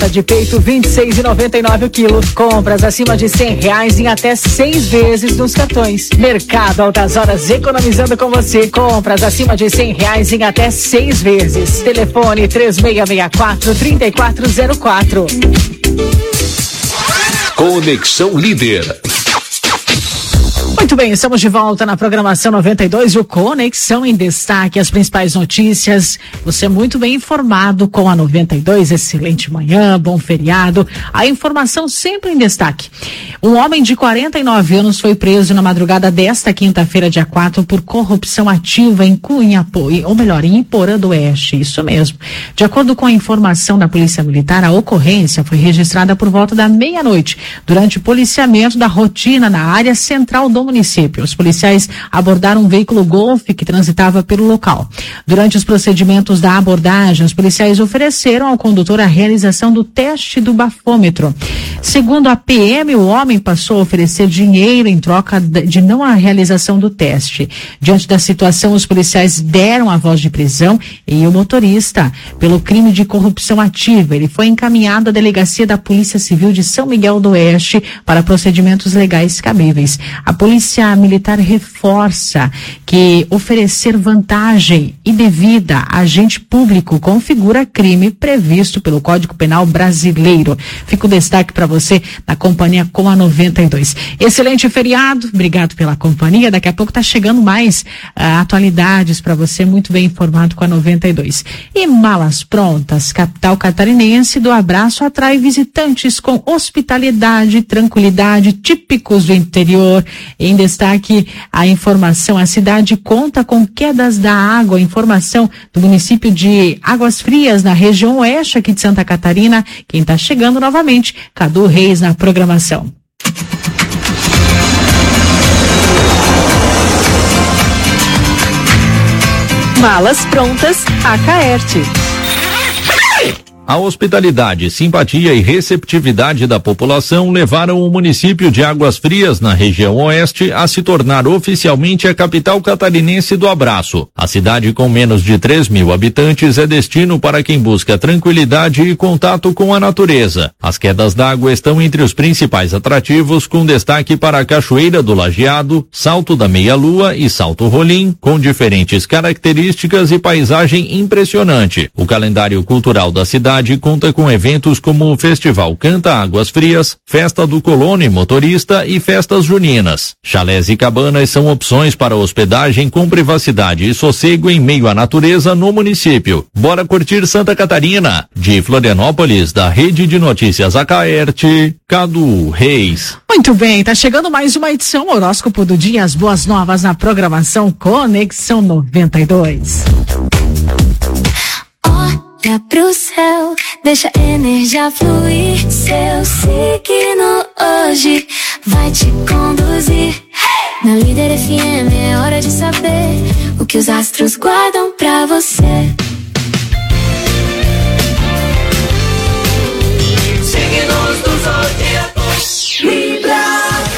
De peito, R$26,99 o quilo. Compras acima de R$100 em até 6 vezes nos cartões. Mercado Altas Horas, economizando com você. Compras acima de R$100 em até 6 vezes. Telefone 3664-3404. Conexão Líder. Muito bem, estamos de volta na programação 92 e o Conexão em Destaque, as principais notícias. Você é muito bem informado com a 92, excelente manhã, bom feriado. A informação sempre em destaque. Um homem de 49 anos foi preso na madrugada desta quinta-feira, dia 4, por corrupção ativa em em Iporã do Oeste. Isso mesmo. De acordo com a informação da Polícia Militar, a ocorrência foi registrada por volta da meia-noite, durante o policiamento da rotina na área central do município. Os policiais abordaram um veículo Golf que transitava pelo local. Durante os procedimentos da abordagem, os policiais ofereceram ao condutor a realização do teste do bafômetro. Segundo a PM, o homem passou a oferecer dinheiro em troca de não a realização do teste. Diante da situação, os policiais deram a voz de prisão e o motorista pelo crime de corrupção ativa. Ele foi encaminhado à delegacia da Polícia Civil de São Miguel do Oeste para procedimentos legais cabíveis. A Polícia Militar reforça que oferecer vantagem indevida a agente público configura crime previsto pelo Código Penal brasileiro. Fica o destaque para você na companhia com a 92. Excelente feriado, obrigado pela companhia. Daqui a pouco tá chegando mais atualidades para você, muito bem informado com a 92. E Malas Prontas, capital catarinense do abraço, atrai visitantes com hospitalidade e tranquilidade típicos do interior. Em destaque, a informação, a cidade conta com quedas da água, informação do município de Águas Frias, na região oeste aqui de Santa Catarina. Quem está chegando novamente, Cadu Reis na programação. Malas Prontas, Acaerte. A hospitalidade, simpatia e receptividade da população levaram o município de Águas Frias, na região oeste, a se tornar oficialmente a capital catarinense do abraço. A cidade, com menos de 3.000 habitantes, é destino para quem busca tranquilidade e contato com a natureza. As quedas d'água estão entre os principais atrativos, com destaque para a Cachoeira do Lajeado, Salto da Meia-Lua e Salto Rolim, com diferentes características e paisagem impressionante. O calendário cultural da cidade conta com eventos como o Festival Canta Águas Frias, Festa do Colono e Motorista e festas juninas. Chalés e cabanas são opções para hospedagem com privacidade e sossego em meio à natureza no município. Bora curtir Santa Catarina! De Florianópolis, da Rede de Notícias Acaerte, Cadu Reis. Muito bem, tá chegando mais uma edição Horóscopo do Dia, as boas novas na programação Conexão 92. Olha pro céu, deixa a energia fluir. Seu signo hoje vai te conduzir. Na Líder FM é hora de saber o que os astros guardam pra você. Signos do zodíaco. Libra.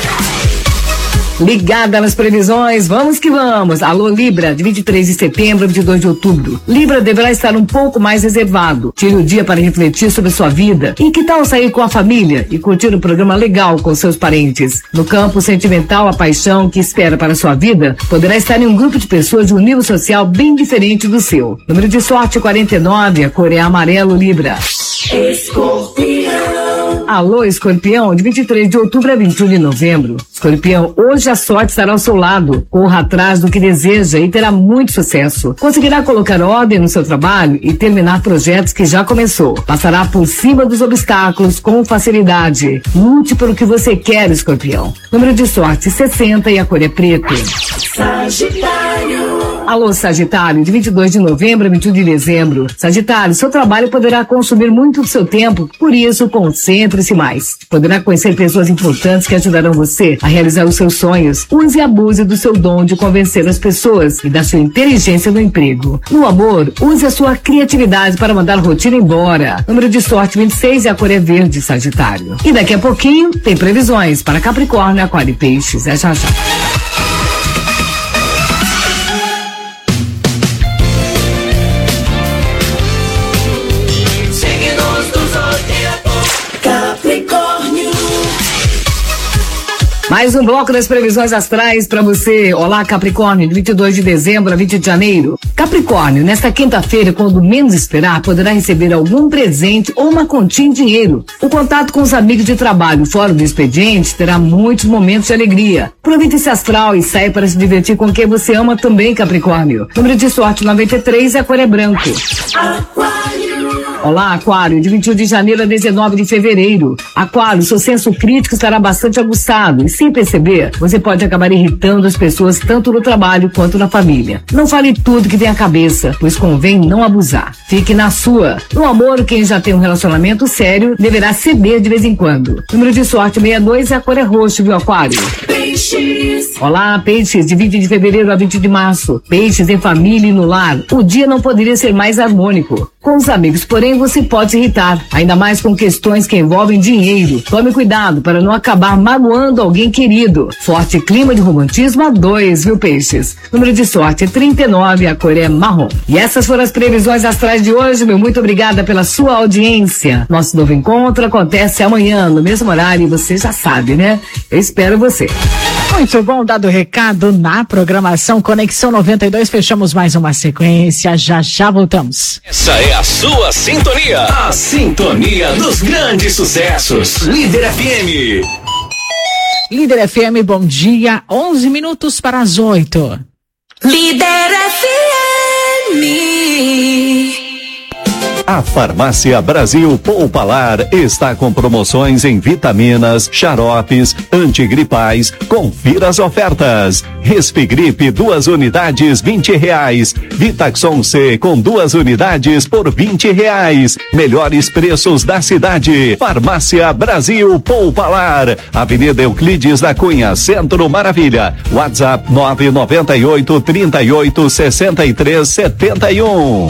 Ligada nas previsões, vamos que vamos. Alô Libra, de 23 de setembro a 22 de outubro. Libra deverá estar um pouco mais reservado. Tire o dia para refletir sobre sua vida. E que tal sair com a família e curtir um programa legal com seus parentes? No campo sentimental, a paixão que espera para sua vida poderá estar em um grupo de pessoas de um nível social bem diferente do seu. Número de sorte 49, a cor é amarelo, Libra. Escorpião. Alô, Escorpião, de 23 de outubro a 21 de novembro. Escorpião, hoje a sorte estará ao seu lado. Corra atrás do que deseja e terá muito sucesso. Conseguirá colocar ordem no seu trabalho e terminar projetos que já começou. Passará por cima dos obstáculos com facilidade. Lute pelo que você quer, Escorpião. Número de sorte 60 e a cor é preta. Sagitário. Alô, Sagitário, de 22 de novembro a 21 de dezembro. Sagitário, seu trabalho poderá consumir muito do seu tempo, por isso concentre-se mais. Poderá conhecer pessoas importantes que ajudarão você a realizar os seus sonhos. Use e abuse do seu dom de convencer as pessoas e da sua inteligência no emprego. No amor, use a sua criatividade para mandar a rotina embora. Número de sorte 26 e a cor é verde, Sagitário. E daqui a pouquinho tem previsões para Capricórnio, Aquário e Peixes. É já já. Signos do zodíaco. Mais um bloco das previsões astrais para você. Olá, Capricórnio, de 22 de dezembro a 20 de janeiro. Capricórnio, nesta quinta-feira, quando menos esperar, poderá receber algum presente ou uma continha em dinheiro. O contato com os amigos de trabalho fora do expediente terá muitos momentos de alegria. Aproveite esse astral e saia para se divertir com quem você ama também, Capricórnio. Número de sorte 93 e a cor é branco. Olá, Aquário, de 21 de janeiro a 19 de fevereiro. Aquário, seu senso crítico estará bastante aguçado e, sem perceber, você pode acabar irritando as pessoas tanto no trabalho quanto na família. Não fale tudo que tem à cabeça, pois convém não abusar. Fique na sua. No amor, quem já tem um relacionamento sério deverá ceder de vez em quando. Número de sorte 62 e a cor é roxo, viu, Aquário? Peixes. Olá, Peixes, de 20 de fevereiro a 20 de março. Peixes em família e no lar. O dia não poderia ser mais harmônico. Com os amigos, porém, você pode se irritar, ainda mais com questões que envolvem dinheiro. Tome cuidado para não acabar magoando alguém querido. Forte clima de romantismo a 2, viu, Peixes? Número de sorte 39, a cor é marrom. E essas foram as previsões astrais de hoje, meu muito obrigada pela sua audiência. Nosso novo encontro acontece amanhã, no mesmo horário, e você já sabe, né? Eu espero você. Muito bom, dado o recado na programação Conexão 92, fechamos mais uma sequência, já voltamos. Essa é a sua sintonia, a sintonia dos grandes sucessos. Líder FM. Líder FM, bom dia, 11 minutos para as 8. Líder FM. A Farmácia Brasil Poupalar está com promoções em vitaminas, xaropes, antigripais. Confira as ofertas. Respigripe 2 unidades R$20. Vitaxon C com 2 unidades por R$20. Melhores preços da cidade. Farmácia Brasil Poupalar. Avenida Euclides da Cunha, Centro Maravilha. WhatsApp 998 38 63 71.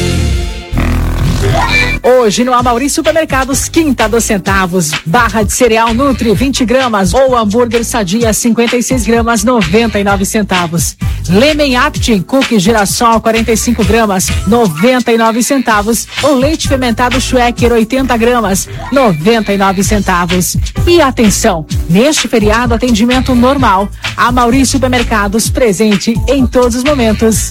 Hoje no Amauri Supermercados, quinta dos centavos, barra de cereal Nutri 20 gramas ou hambúrguer Sadia 56 gramas 99 centavos. Lemen Aptin Cookie Girassol 45 gramas 99 centavos ou leite fermentado Schwecker 80 gramas 99 centavos. E atenção, neste feriado atendimento normal. Amauri Supermercados, presente em todos os momentos.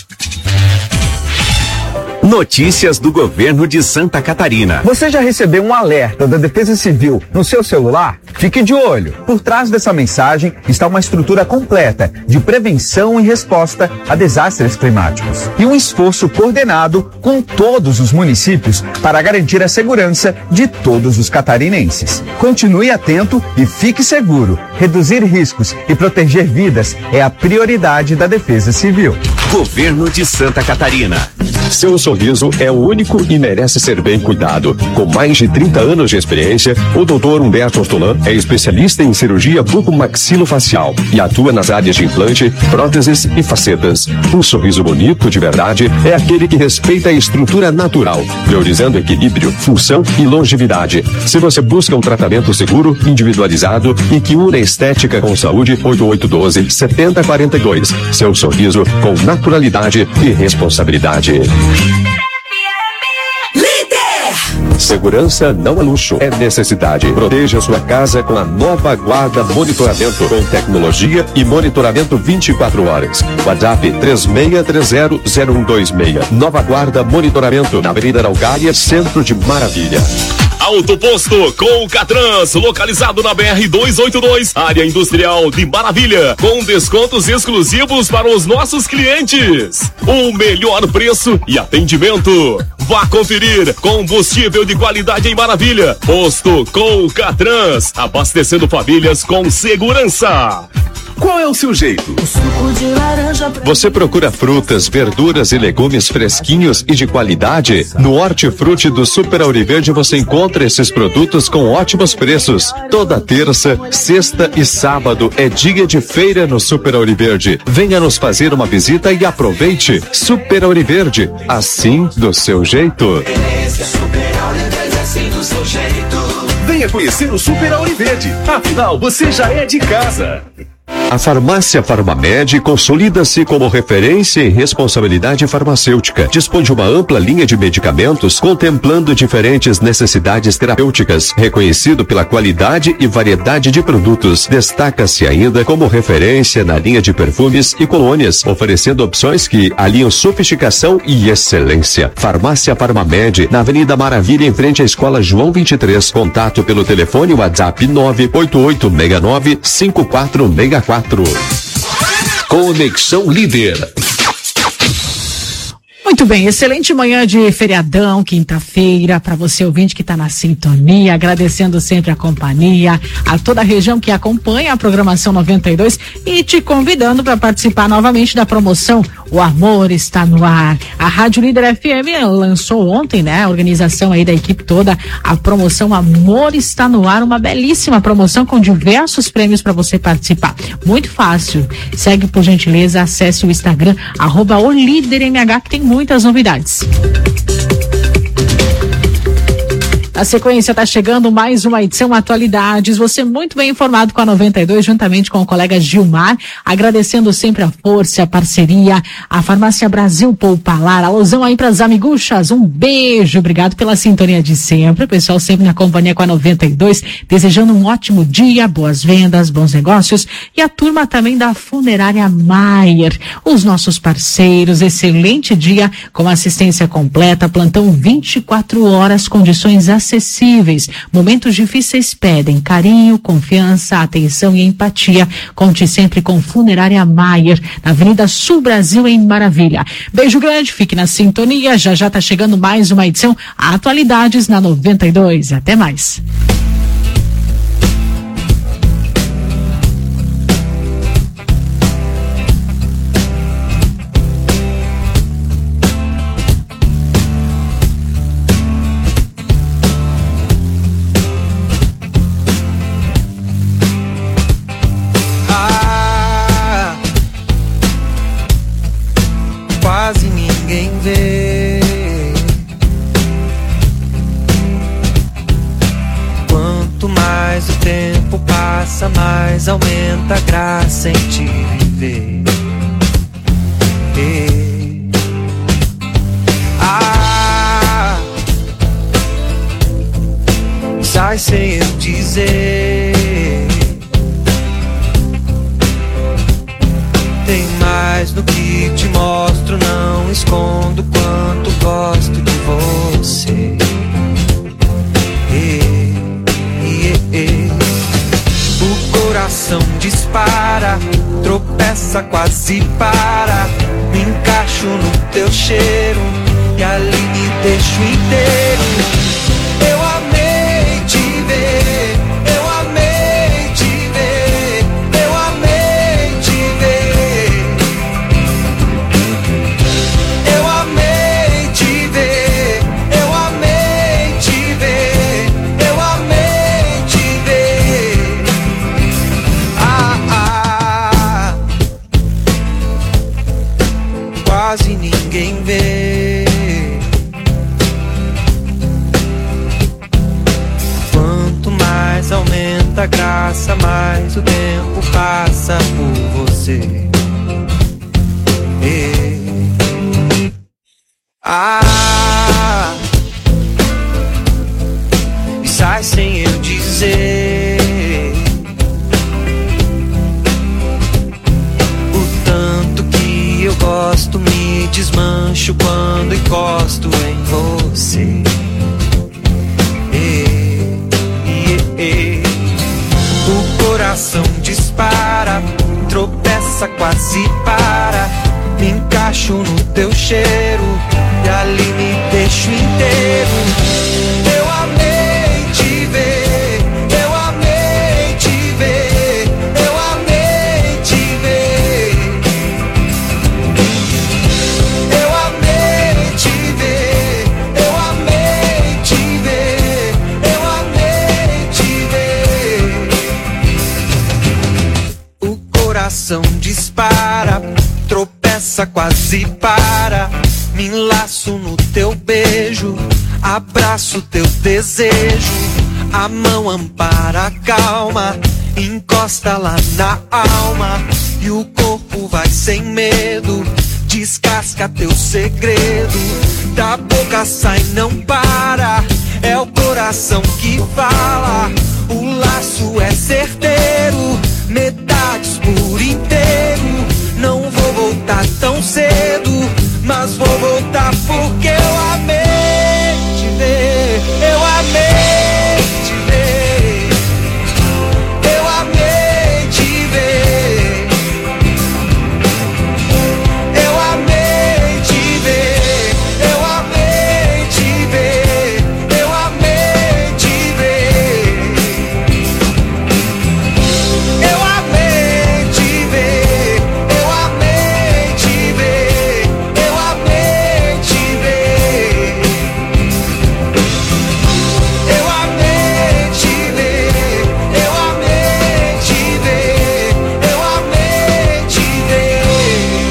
Notícias do governo de Santa Catarina. Você já recebeu um alerta da Defesa Civil no seu celular? Fique de olho. Por trás dessa mensagem está uma estrutura completa de prevenção e resposta a desastres climáticos. E um esforço coordenado com todos os municípios para garantir a segurança de todos os catarinenses. Continue atento e fique seguro. Reduzir riscos e proteger vidas é a prioridade da Defesa Civil. Governo de Santa Catarina. Seu sorriso é único e merece ser bem cuidado. Com mais de 30 anos de experiência, o Dr. Humberto Ortolan é especialista em cirurgia bucomaxilofacial e atua nas áreas de implante, próteses e facetas. Um sorriso bonito de verdade é aquele que respeita a estrutura natural, priorizando equilíbrio, função e longevidade. Se você busca um tratamento seguro, individualizado e que une estética com saúde, 8812-7042. Seu sorriso com naturalidade e responsabilidade. Segurança não é luxo, é necessidade. Proteja sua casa com a nova Guarda Monitoramento, com tecnologia e monitoramento 24 horas. WhatsApp 36300126. Nova Guarda Monitoramento, na Avenida Araucária, Centro de Maravilha. Autoposto com o Catrans, localizado na BR-282, área industrial de Maravilha, com descontos exclusivos para os nossos clientes. O melhor preço e atendimento. Vá conferir combustível de qualidade em Maravilha. Posto com o Catrans, abastecendo famílias com segurança. Qual é o seu jeito? Você procura frutas, verduras e legumes fresquinhos e de qualidade? No Hortifruti do Super Auriverde você encontra esses produtos com ótimos preços. Toda terça, sexta e sábado é dia de feira no Super Auriverde. Venha nos fazer uma visita e aproveite. Super Auriverde, assim do seu jeito. Venha conhecer o Super Auriverde. Afinal, você já é de casa. A farmácia Farmamed consolida-se como referência em responsabilidade farmacêutica. Dispõe de uma ampla linha de medicamentos contemplando diferentes necessidades terapêuticas, reconhecido pela qualidade e variedade de produtos. Destaca-se ainda como referência na linha de perfumes e colônias, oferecendo opções que aliam sofisticação e excelência. Farmácia Farmamed, na Avenida Maravilha, em frente à Escola João 23. Contato pelo telefone WhatsApp 988695464. Conexão Líder. Muito bem, excelente manhã de feriadão, quinta-feira, para você ouvinte que está na sintonia, agradecendo sempre a companhia, a toda a região que acompanha a programação 92 e te convidando para participar novamente da promoção O Amor Está no Ar. A Rádio Líder FM lançou ontem, né, a organização aí da equipe toda, a promoção Amor Está no Ar, uma belíssima promoção com diversos prêmios para você participar. Muito fácil, segue por gentileza, acesse o Instagram, @OLíderMH, que tem muitas novidades. Na sequência, está chegando mais uma edição Atualidades. Você muito bem informado com a 92, juntamente com o colega Gilmar, agradecendo sempre a força, a parceria, a Farmácia Brasil Poupalar, alusão aí para as amiguchas, um beijo, obrigado pela sintonia de sempre, o pessoal sempre na companhia com a 92, desejando um ótimo dia, boas vendas, bons negócios, e a turma também da Funerária Maier, os nossos parceiros, excelente dia com assistência completa, plantão 24 horas, condições acessíveis. Momentos difíceis pedem carinho, confiança, atenção e empatia. Conte sempre com Funerária Maier, na Avenida Sul Brasil, em Maravilha. Beijo grande, fique na sintonia. Já tá chegando mais uma edição Atualidades na 92. Até mais. Quase ninguém vê. Quanto mais o tempo passa, mais aumenta a graça em te viver. Sai sem eu dizer. Tem mais no que te mostro, não escondo quanto gosto de você. O coração dispara, tropeça, quase para. Me encaixo no teu cheiro e ali me deixo inteiro. Eu amei te ver, eu amei te ver, eu amei te ver. Eu amei te ver, eu amei te ver, eu amei te ver. Quase ninguém vê. Quanto mais aumenta a graça, mais o tempo passa por você. E sai sem eu dizer. O tanto que eu gosto, me desmancho quando encosto em você. O coração dispara, tropeça, quase para. Me encaixo no teu cheiro e ali me deixo inteiro. Eu amei te ver, eu amei te ver, eu amei te ver. Eu amei te ver, eu amei te ver, eu amei te ver. O coração dispara, tropeça, quase para. Me enlaço no teu beijo, abraço teu desejo. A mão ampara, calma, encosta lá na alma e o corpo vai sem medo. Descasca teu segredo, da boca sai não para, é o coração que fala. O laço é certeiro, metades por inteiro. Não vou voltar tão cedo, mas vou voltar porque eu amei te ver. Eu amei te ver. Eu amei te ver. Eu amei te ver. Eu amei te ver. Eu amei te ver. Eu amei te ver. Eu amei te ver. Eu amei te ver. Eu amei te ver. Eu amei te ver. Eu amei te ver.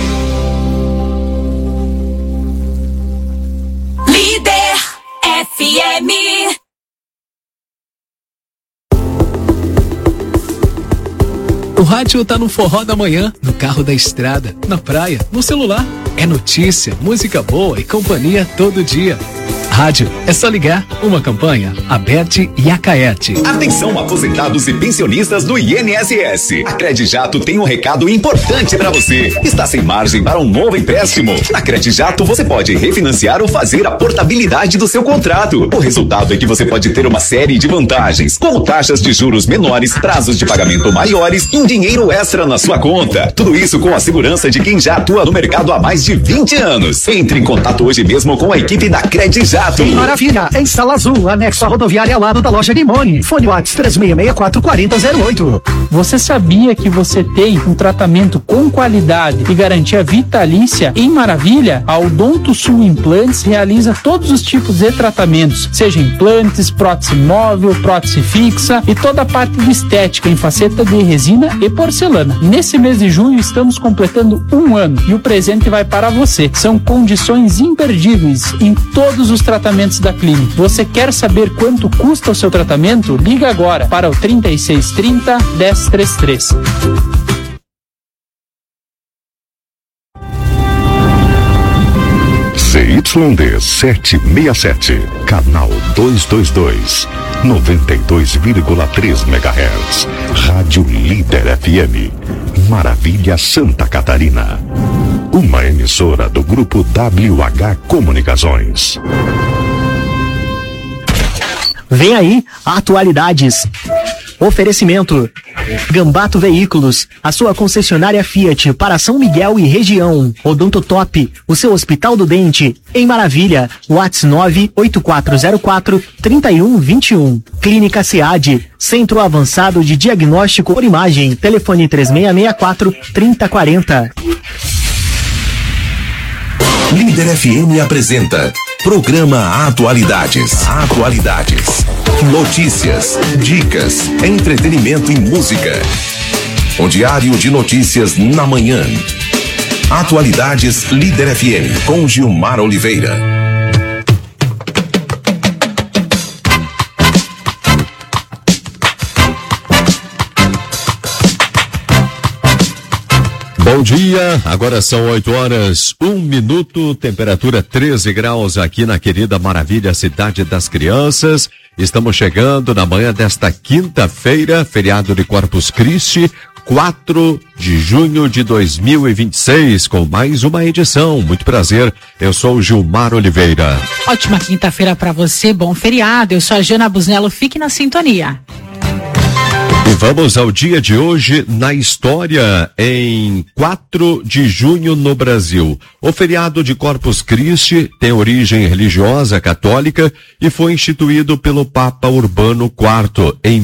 Líder FM. O rádio tá no forró da manhã, no carro da estrada, na praia, no celular. É notícia, música boa e companhia todo dia. Rádio, é só ligar. Uma campanha, Aberte e Acaerte. Atenção, aposentados e pensionistas do INSS. A Credijato tem um recado importante para você. Está sem margem para um novo empréstimo? Na Credijato você pode refinanciar ou fazer a portabilidade do seu contrato. O resultado é que você pode ter uma série de vantagens, como taxas de juros menores, prazos de pagamento maiores e um dinheiro extra na sua conta. Tudo isso com a segurança de quem já atua no mercado há mais de 20 anos. Entre em contato hoje mesmo com a equipe da Credijato. Maravilha, em Sala Azul, anexo à rodoviária ao lado da loja Limone. Fone WhatsApp 3664-4008. Você sabia que você tem um tratamento com qualidade e garantia vitalícia em Maravilha? A Odonto Sul Implantes realiza todos os tipos de tratamentos, seja implantes, prótese móvel, prótese fixa e toda a parte de estética em faceta de resina e porcelana. Nesse mês de junho estamos completando 1 ano e o presente vai para você. São condições imperdíveis em todos os tratamentos da clínica. Você quer saber quanto custa o seu tratamento? Liga agora para o 3630-1033. ZYD 767, canal 222, 92,3 MHz, Rádio Líder FM, Maravilha, Santa Catarina. Uma emissora do Grupo WH Comunicações. Vem aí, Atualidades. Oferecimento Gambato Veículos, a sua concessionária Fiat para São Miguel e região. Odontotop, o seu Hospital do Dente, em Maravilha. WhatsApp 98404-3121. Clínica SEAD, Centro Avançado de Diagnóstico por Imagem. Telefone 3664-3040. Líder FM apresenta Programa Atualidades. Atualidades. Notícias, dicas, entretenimento e música. Um diário de notícias na manhã. Atualidades Líder FM com Gilmar Oliveira. Bom dia, agora são 8h01, temperatura 13 graus aqui na querida Maravilha, Cidade das Crianças. Estamos chegando na manhã desta quinta-feira, feriado de Corpus Christi, 4 de junho de 2026, com mais uma edição. Muito prazer, eu sou o Gilmar Oliveira. Ótima quinta-feira para você, bom feriado. Eu sou a Jana Busnello, fique na sintonia. E vamos ao dia de hoje na história, em 4 de junho no Brasil. O feriado de Corpus Christi tem origem religiosa católica e foi instituído pelo Papa Urbano IV em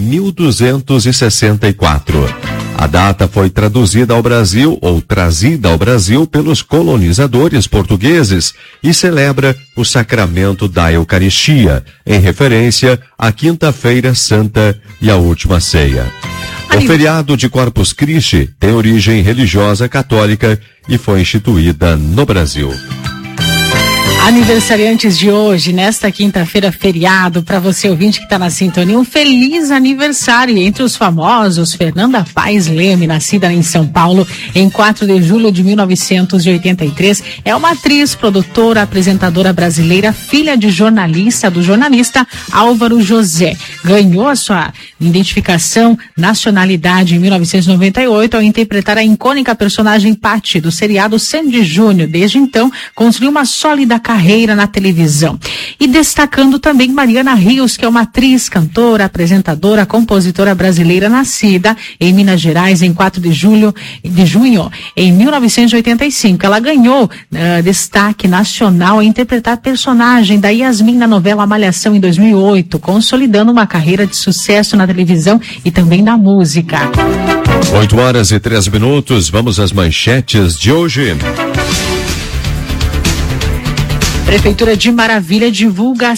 1264. A data foi traduzida ao Brasil ou trazida ao Brasil pelos colonizadores portugueses e celebra o sacramento da Eucaristia, em referência à Quinta-feira Santa e à Última Ceia. O feriado de Corpus Christi tem origem religiosa católica e foi instituída no Brasil. Aniversariantes de hoje, nesta quinta-feira, feriado, para você ouvinte que está na sintonia, um feliz aniversário. Entre os famosos, Fernanda Paes Leme, nascida em São Paulo em 4 de julho de 1983, é uma atriz, produtora, apresentadora brasileira, filha de jornalista, do jornalista Álvaro José. Ganhou a sua identificação, nacionalidade em 1998 ao interpretar a icônica personagem Patty do seriado Sandy Júnior. Desde então, construiu uma sólida carreira na televisão. E destacando também Mariana Rios, que é uma atriz, cantora, apresentadora, compositora brasileira, nascida em Minas Gerais em 4 de junho em 1985. Ela ganhou destaque nacional a interpretar a personagem da Yasmin na novela Malhação em 2008, consolidando uma carreira de sucesso na televisão e também na música. 8h03, vamos às manchetes de hoje. Prefeitura de Maravilha divulga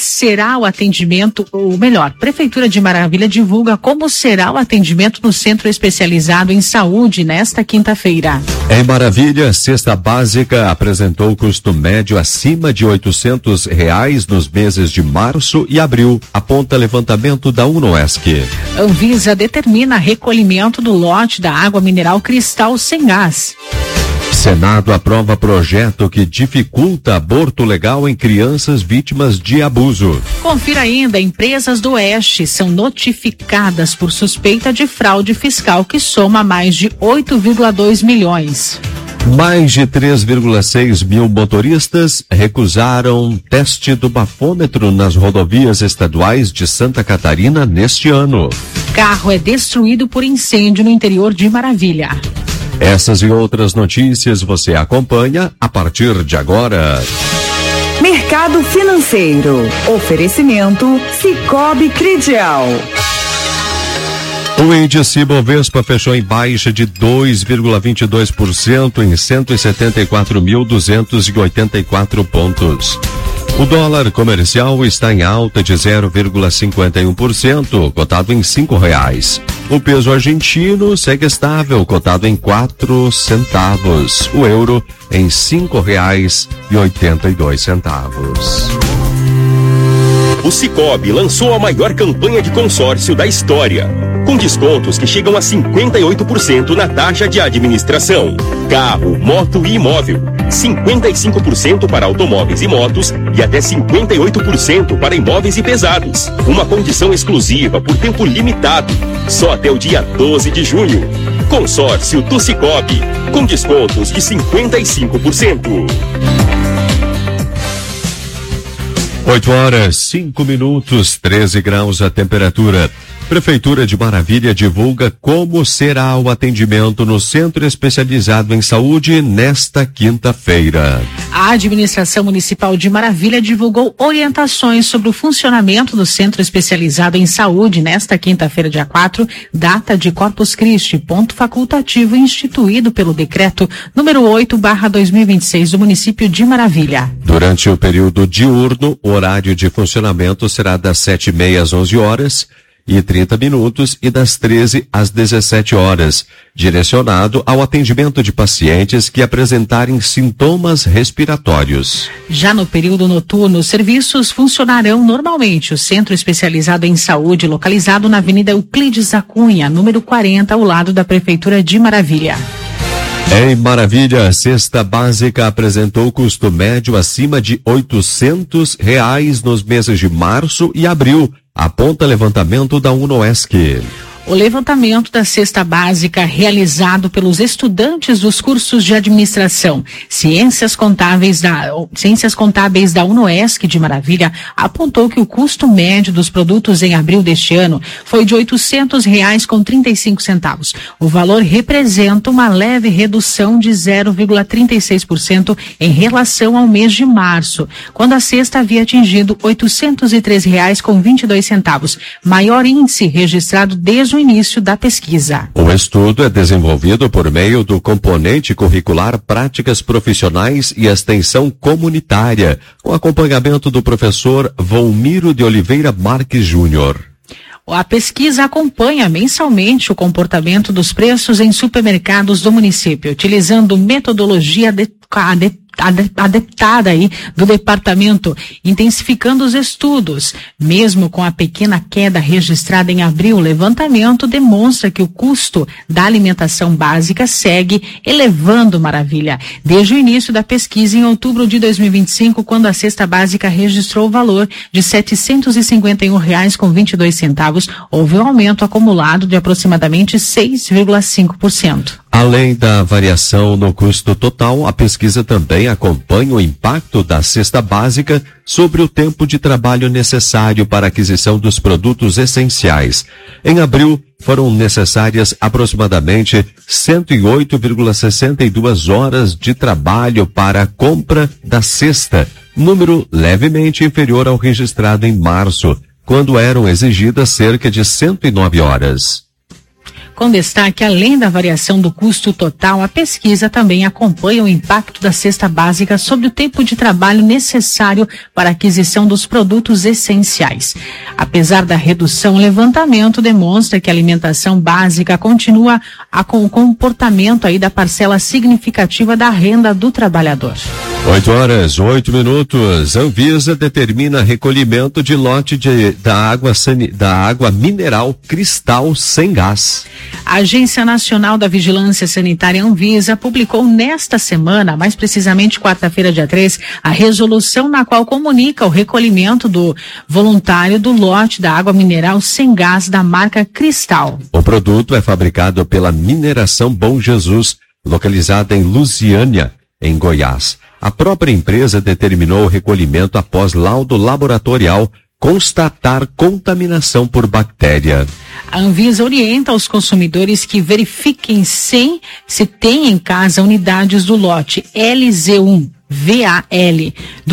Prefeitura de Maravilha divulga como será o atendimento no Centro Especializado em Saúde nesta quinta-feira. Em Maravilha, cesta básica apresentou custo médio acima de R$800 nos meses de março e abril, aponta levantamento da UNOESC. Anvisa determina recolhimento do lote da água mineral Cristal sem gás. Senado aprova projeto que dificulta aborto legal em crianças vítimas de abuso. Confira ainda, empresas do Oeste são notificadas por suspeita de fraude fiscal que soma mais de 8,2 milhões. Mais de 3,6 mil motoristas recusaram teste do bafômetro nas rodovias estaduais de Santa Catarina neste ano. Carro é destruído por incêndio no interior de Maravilha. Essas e outras notícias você acompanha a partir de agora. Mercado Financeiro. Oferecimento Sicoob Credial. O índice Bovespa fechou em baixa de 2,22% em 174.284 pontos. O dólar comercial está em alta de 0,51%, cotado em R$5. O peso argentino segue estável, cotado em 4 centavos. O euro em R$5,82. O Sicoob lançou a maior campanha de consórcio da história, com descontos que chegam a 58% na taxa de administração. Carro, moto e imóvel. 55% para automóveis e motos e até 58% para imóveis e pesados. Uma condição exclusiva por tempo limitado, só até o dia 12 de junho. Consórcio do Sicoob, com descontos de 55%. 8h05, 13 graus a temperatura. Prefeitura de Maravilha divulga como será o atendimento no Centro Especializado em Saúde nesta quinta-feira. A Administração Municipal de Maravilha divulgou orientações sobre o funcionamento do Centro Especializado em Saúde nesta quinta-feira, dia 4, data de Corpus Christi, ponto facultativo instituído pelo decreto número 8/2026 do município de Maravilha. Durante o período diurno, o horário de funcionamento será das 7h30 às 11h e 30 minutos e das 13 às 17 horas, direcionado ao atendimento de pacientes que apresentarem sintomas respiratórios. Já no período noturno, os serviços funcionarão normalmente. O Centro Especializado em Saúde, localizado na Avenida Euclides da Cunha, número 40, ao lado da Prefeitura de Maravilha. Em Maravilha, a cesta básica apresentou custo médio acima de R$800 nos meses de março e abril, aponta levantamento da UNOESC. O levantamento da cesta básica realizado pelos estudantes dos cursos de administração, Ciências Contábeis da UNOESC de Maravilha apontou que o custo médio dos produtos em abril deste ano foi de R$800,35. O valor representa uma leve redução de 0,36% em relação ao mês de março, quando a cesta havia atingido R$803,22, maior índice registrado desde o início da pesquisa. O estudo é desenvolvido por meio do componente curricular Práticas Profissionais e Extensão Comunitária, com acompanhamento do professor Volmiro de Oliveira Marques Júnior. A pesquisa acompanha mensalmente o comportamento dos preços em supermercados do município, utilizando metodologia adaptada aí do departamento, intensificando os estudos. Mesmo com a pequena queda registrada em abril, o levantamento demonstra que o custo da alimentação básica segue elevando Maravilha. Desde o início da pesquisa, em outubro de 2025, quando a cesta básica registrou o valor de R$ 751,22, houve um aumento acumulado de aproximadamente 6,5%. Além da variação no custo total, a pesquisa também acompanha o impacto da cesta básica sobre o tempo de trabalho necessário para a aquisição dos produtos essenciais. Em abril, foram necessárias aproximadamente 108,62 horas de trabalho para a compra da cesta, número levemente inferior ao registrado em março, quando eram exigidas cerca de 109 horas. Com destaque, além da variação do custo total, a pesquisa também acompanha o impacto da cesta básica sobre o tempo de trabalho necessário para a aquisição dos produtos essenciais. Apesar da redução, o levantamento demonstra que a alimentação básica continua com o comportamento aí da parcela significativa da renda do trabalhador. 8h08. Anvisa determina recolhimento de lote da água mineral Cristal sem gás. A Agência Nacional da Vigilância Sanitária Anvisa publicou nesta semana, mais precisamente quarta-feira, dia 3, a resolução na qual comunica o recolhimento do voluntário do lote da água mineral sem gás da marca Cristal. O produto é fabricado pela Mineração Bom Jesus, localizada em Lusiânia, em Goiás. A própria empresa determinou o recolhimento após laudo laboratorial constatar contaminação por bactéria. A Anvisa orienta os consumidores que verifiquem se tem em casa unidades do lote LZ1 VAL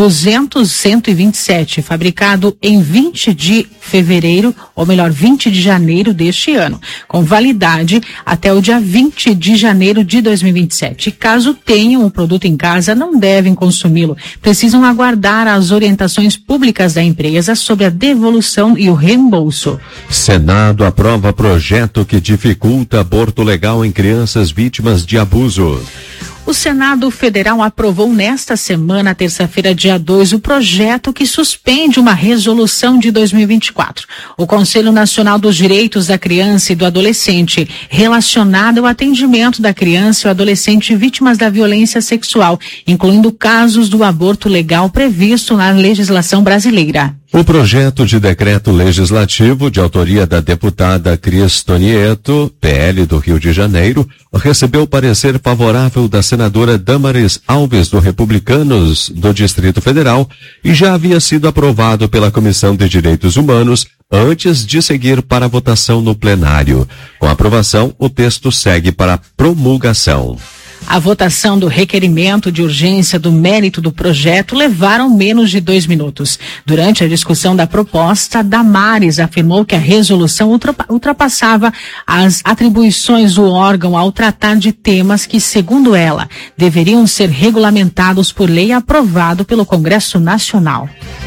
200-127, fabricado em 20 de fevereiro, ou melhor, 20 de janeiro deste ano, com validade até o dia 20 de janeiro de 2027. Caso tenham o produto em casa, não devem consumi-lo. Precisam aguardar as orientações públicas da empresa sobre a devolução e o reembolso. Senado aprova projeto que dificulta aborto legal em crianças vítimas de abuso. O Senado Federal aprovou nesta semana, terça-feira, dia 2, o projeto que suspende uma resolução de 2024. O Conselho Nacional dos Direitos da Criança e do Adolescente, relacionado ao atendimento da criança e o adolescente vítimas da violência sexual, incluindo casos do aborto legal previsto na legislação brasileira. O projeto de decreto legislativo de autoria da deputada Cristonieto, PL do Rio de Janeiro, recebeu parecer favorável da senadora Damares Alves do Republicanos do Distrito Federal e já havia sido aprovado pela Comissão de Direitos Humanos antes de seguir para a votação no plenário. Com a aprovação, o texto segue para promulgação. A votação do requerimento de urgência do mérito do projeto levaram menos de 2 minutos. Durante a discussão da proposta, Damares afirmou que a resolução ultrapassava as atribuições do órgão ao tratar de temas que, segundo ela, deveriam ser regulamentados por lei aprovado pelo Congresso Nacional.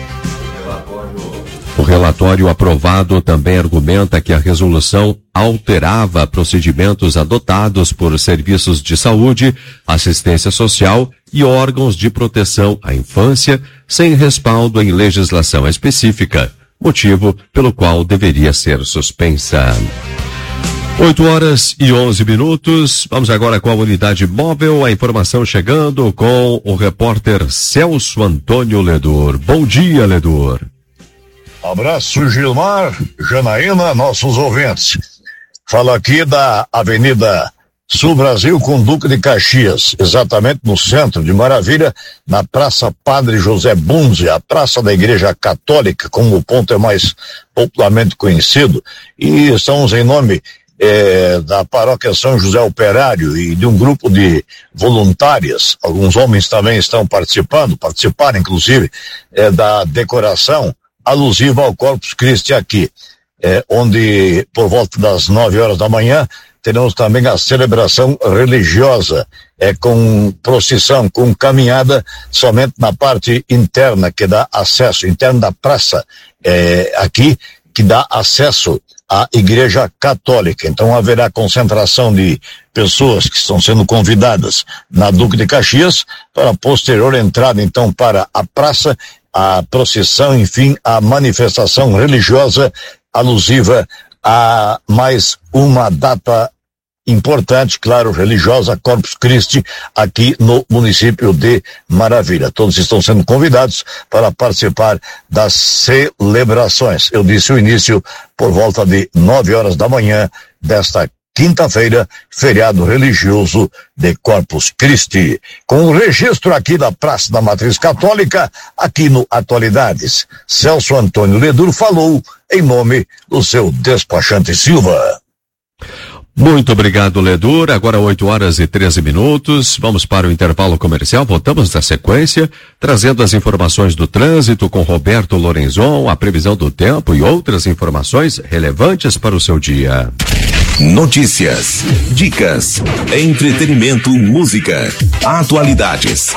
O relatório aprovado também argumenta que a resolução alterava procedimentos adotados por serviços de saúde, assistência social e órgãos de proteção à infância, sem respaldo em legislação específica, motivo pelo qual deveria ser suspensa. 8h11. Vamos agora com a unidade móvel, a informação chegando com o repórter Celso Antônio Ledor. Bom dia, Ledor. Abraço, Gilmar, Janaína, nossos ouvintes. Falo aqui da Avenida Sul Brasil com Duque de Caxias, exatamente no centro de Maravilha, na Praça Padre José Bunzi, a Praça da Igreja Católica, como o ponto é mais popularmente conhecido, e estamos em nome da Paróquia São José Operário e de um grupo de voluntárias. Alguns homens também estão participaram inclusive da decoração alusiva ao Corpus Christi aqui, onde por volta das 9 horas da manhã teremos também a celebração religiosa, com procissão, com caminhada somente na parte interna que dá acesso, interna da praça aqui, que dá acesso a Igreja Católica. Então haverá concentração de pessoas que estão sendo convidadas na Duque de Caxias para a posterior entrada então para a praça, a procissão, enfim, a manifestação religiosa alusiva a mais uma data importante, claro, religiosa, Corpus Christi, aqui no município de Maravilha. Todos estão sendo convidados para participar das celebrações. Eu disse o início por volta de 9h da manhã desta quinta-feira, feriado religioso de Corpus Christi. Com o registro aqui da Praça da Matriz Católica, aqui no Atualidades, Celso Antônio Ledur falou em nome do seu despachante Silva. Muito obrigado, Ledur. Agora 8h13. Vamos para o intervalo comercial. Voltamos na sequência, trazendo as informações do trânsito com Roberto Lorenzon, a previsão do tempo e outras informações relevantes para o seu dia. Notícias, dicas, entretenimento, música, atualidades.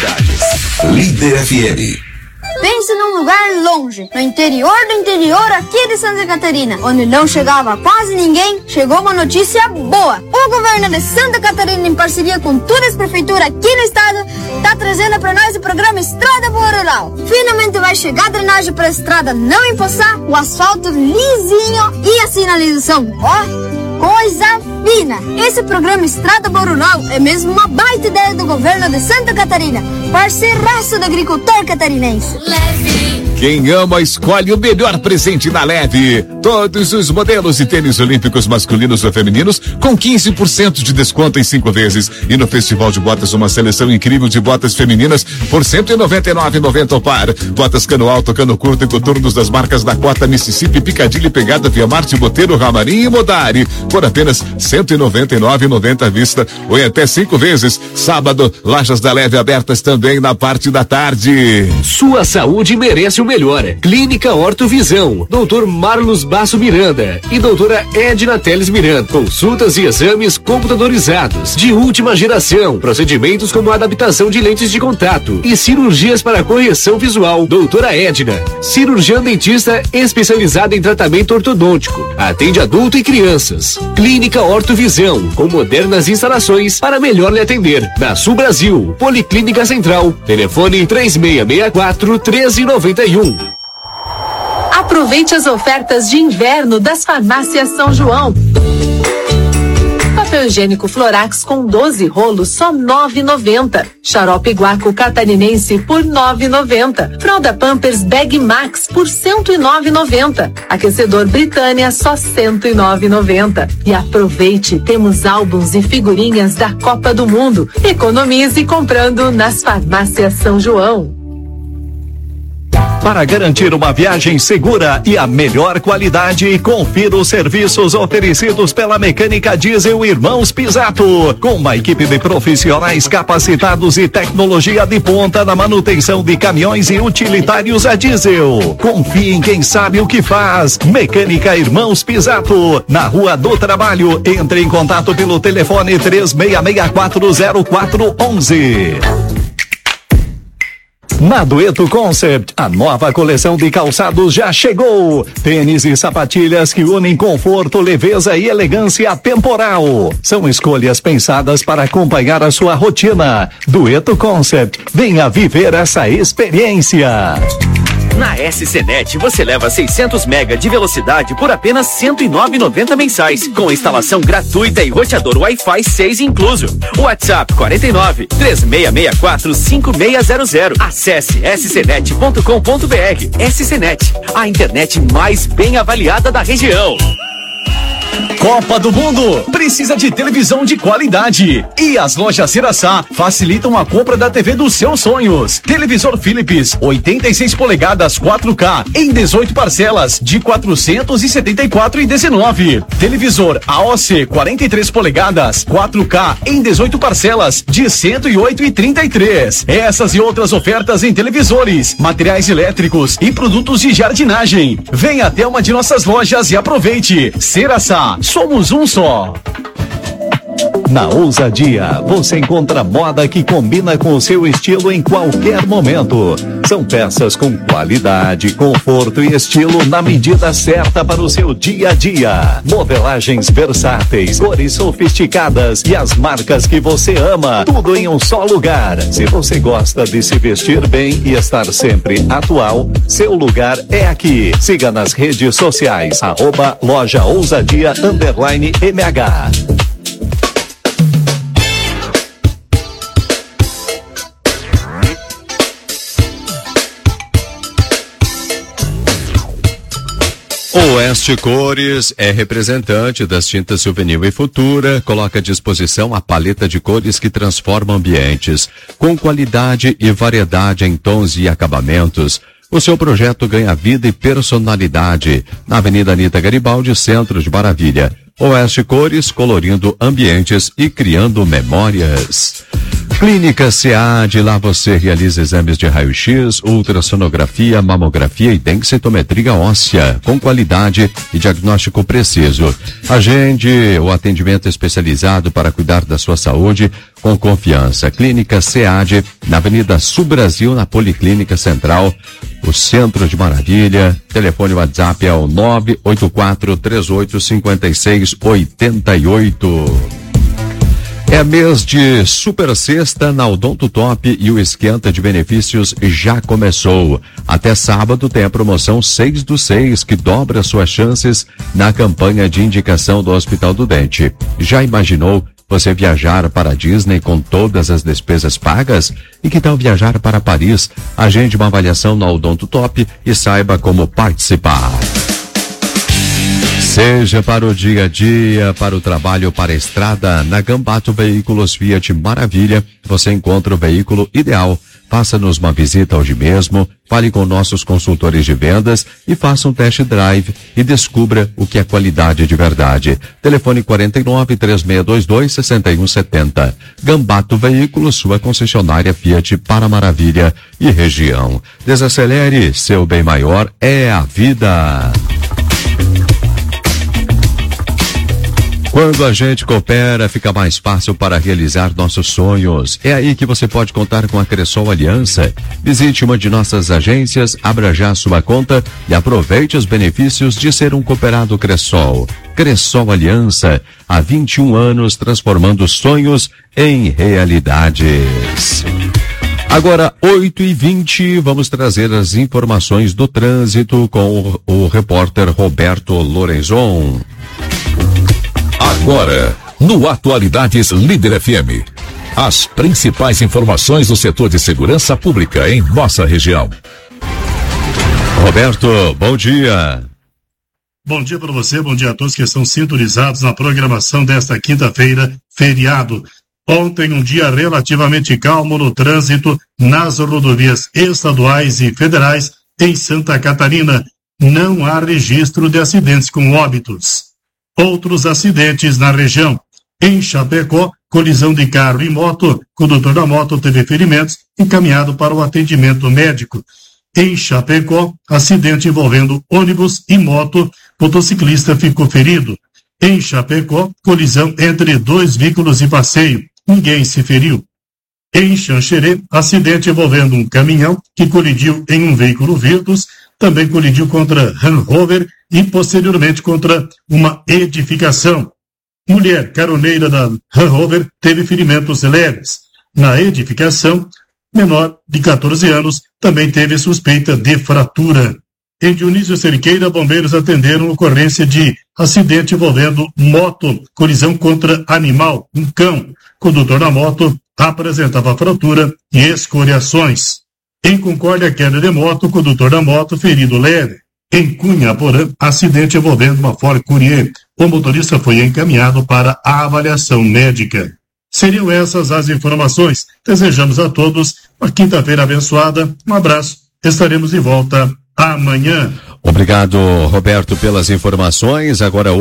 Líder FM. Pense num lugar longe, no interior do interior aqui de Santa Catarina, onde não chegava quase ninguém. Chegou uma notícia boa. O governo de Santa Catarina, em parceria com todas as prefeituras aqui no estado, está trazendo para nós o programa Estrada Boa Rural. Finalmente vai chegar a drenagem para a estrada não empoçar, o asfalto lisinho e a sinalização. Ó, coisa fina! Esse programa Estrada Boa Rural é mesmo uma baita ideia do governo de Santa Catarina, parceiraço do agricultor catarinense. Quem ama, escolhe o melhor presente na Leve. Todos os modelos de tênis olímpicos masculinos ou femininos com 15% de desconto em 5 vezes. E no Festival de Botas, uma seleção incrível de botas femininas por R$ 199,90 ao par. Botas cano alto, cano curto e coturnos das marcas Dakota, Mississippi, Piccadilly, Pegada, Via Marte, Boteiro, Ramarim e Modari. Por apenas R$ 199,90 à vista ou em até 5 vezes. Sábado, lojas da Leve abertas também na parte da tarde. Sua saúde merece o melhor. Clínica Ortovisão, Dr. Marlos Basso Miranda e doutora Edna Teles Miranda. Consultas e exames computadorizados de última geração, procedimentos como adaptação de lentes de contato e cirurgias para correção visual. Doutora Edna, cirurgiã dentista especializada em tratamento ortodôntico. Atende adulto e crianças. Clínica Ortovisão, com modernas instalações para melhor lhe atender. Na Sul Brasil, Policlínica Central. Telefone 3664-1391. Aproveite as ofertas de inverno das farmácias São João. Papel higiênico Florax com 12 rolos só R$ 9,90. Xarope Guaco Catarinense por R$ 9,90. Fralda Pampers Bag Max por R$ 109,90. Aquecedor Britânia só R$ 109,90. E aproveite, temos álbuns e figurinhas da Copa do Mundo. Economize comprando nas farmácias São João. Para garantir uma viagem segura e a melhor qualidade, confira os serviços oferecidos pela Mecânica Diesel Irmãos Pisato, com uma equipe de profissionais capacitados e tecnologia de ponta na manutenção de caminhões e utilitários a diesel. Confie em quem sabe o que faz. Mecânica Irmãos Pisato, na Rua do Trabalho. Entre em contato pelo telefone 36640411. Na Dueto Concept, a nova coleção de calçados já chegou. Tênis e sapatilhas que unem conforto, leveza e elegância temporal. São escolhas pensadas para acompanhar a sua rotina. Dueto Concept, venha viver essa experiência. Na SCNet você leva 600 mega de velocidade por apenas R$ 109,90 mensais, com instalação gratuita e roteador Wi-Fi 6 incluso. WhatsApp 49-3664-5600. Acesse scnet.com.br. SCNet, a internet mais bem avaliada da região. Copa do Mundo precisa de televisão de qualidade e as lojas Ceraçá facilitam a compra da TV dos seus sonhos. Televisor Philips 86 polegadas 4K em 18 parcelas de R$ 474,19. Televisor AOC 43 polegadas 4K em 18 parcelas de R$ 108,33. Essas e outras ofertas em televisores, materiais elétricos e produtos de jardinagem. Venha até uma de nossas lojas e aproveite. Ceraçá, somos um só. Na Ousadia, você encontra moda que combina com o seu estilo em qualquer momento. São peças com qualidade, conforto e estilo na medida certa para o seu dia a dia. Modelagens versáteis, cores sofisticadas e as marcas que você ama. Tudo em um só lugar. Se você gosta de se vestir bem e estar sempre atual, seu lugar é aqui. Siga nas redes sociais, @loja ousadia _MH. Oeste Cores é representante das tintas Juvenil e Futura, coloca à disposição a paleta de cores que transforma ambientes, com qualidade e variedade em tons e acabamentos. O seu projeto ganha vida e personalidade. Na Avenida Anita Garibaldi, centro de Maravilha. Oeste Cores, colorindo ambientes e criando memórias. Clínica SEAD, lá você realiza exames de raio-x, ultrassonografia, mamografia e densitometria óssea, com qualidade e diagnóstico preciso. Agende o atendimento especializado para cuidar da sua saúde com confiança. Clínica SEAD, na Avenida Sul Brasil, na Policlínica Central, o centro de Maravilha. Telefone WhatsApp é o 984-3856-88. É mês de Super Sexta na Odonto Top e o esquenta de benefícios já começou. Até sábado tem a promoção 6 do 6, que dobra suas chances na campanha de indicação do Hospital do Dente. Já imaginou você viajar para a Disney com todas as despesas pagas? E que tal viajar para Paris? Agende uma avaliação na Odonto Top e saiba como participar. Seja para o dia a dia, para o trabalho, para a estrada, na Gambato Veículos Fiat Maravilha, você encontra o veículo ideal. Faça-nos uma visita hoje mesmo, fale com nossos consultores de vendas e faça um test drive e descubra o que é qualidade de verdade. Telefone 49-3622-6170. Gambato Veículos, sua concessionária Fiat para Maravilha e região. Desacelere, seu bem maior é a vida. Quando a gente coopera, fica mais fácil para realizar nossos sonhos. É aí que você pode contar com a Cressol Aliança. Visite uma de nossas agências, abra já sua conta e aproveite os benefícios de ser um cooperado Cressol. Cressol Aliança, há 21 anos transformando sonhos em realidades. Agora, 8h20, vamos trazer as informações do trânsito com o repórter Roberto Lorenzon. Agora, no Atualidades Líder FM, as principais informações do setor de segurança pública em nossa região. Roberto, bom dia. Bom dia para você, bom dia a todos que estão sintonizados na programação desta quinta-feira, feriado. Ontem, um dia relativamente calmo no trânsito nas rodovias estaduais e federais em Santa Catarina. Não há registro de acidentes com óbitos. Outros acidentes na região. Em Chapecó, colisão de carro e moto, condutor da moto teve ferimentos, encaminhado para o atendimento médico. Em Chapecó, acidente envolvendo ônibus e moto, motociclista ficou ferido. Em Chapecó, colisão entre dois veículos de passeio, ninguém se feriu. Em Xanxerê, acidente envolvendo um caminhão que colidiu em um veículo Virtus, também colidiu contra Land Rover e posteriormente contra uma edificação. Mulher caroneira da Land Rover teve ferimentos leves. Na edificação, menor de 14 anos também teve suspeita de fratura. Em Dionísio Cerqueira, bombeiros atenderam ocorrência de acidente envolvendo moto, colisão contra animal, um cão. Condutor da moto apresentava fratura e escoriações. Em Concórdia, queda de moto, condutor da moto ferido leve. Em Cunha Porã, acidente envolvendo uma Ford Courier. O motorista foi encaminhado para a avaliação médica. Seriam essas as informações. Desejamos a todos uma quinta-feira abençoada. Um abraço. Estaremos de volta amanhã. Obrigado, Roberto, pelas informações. Agora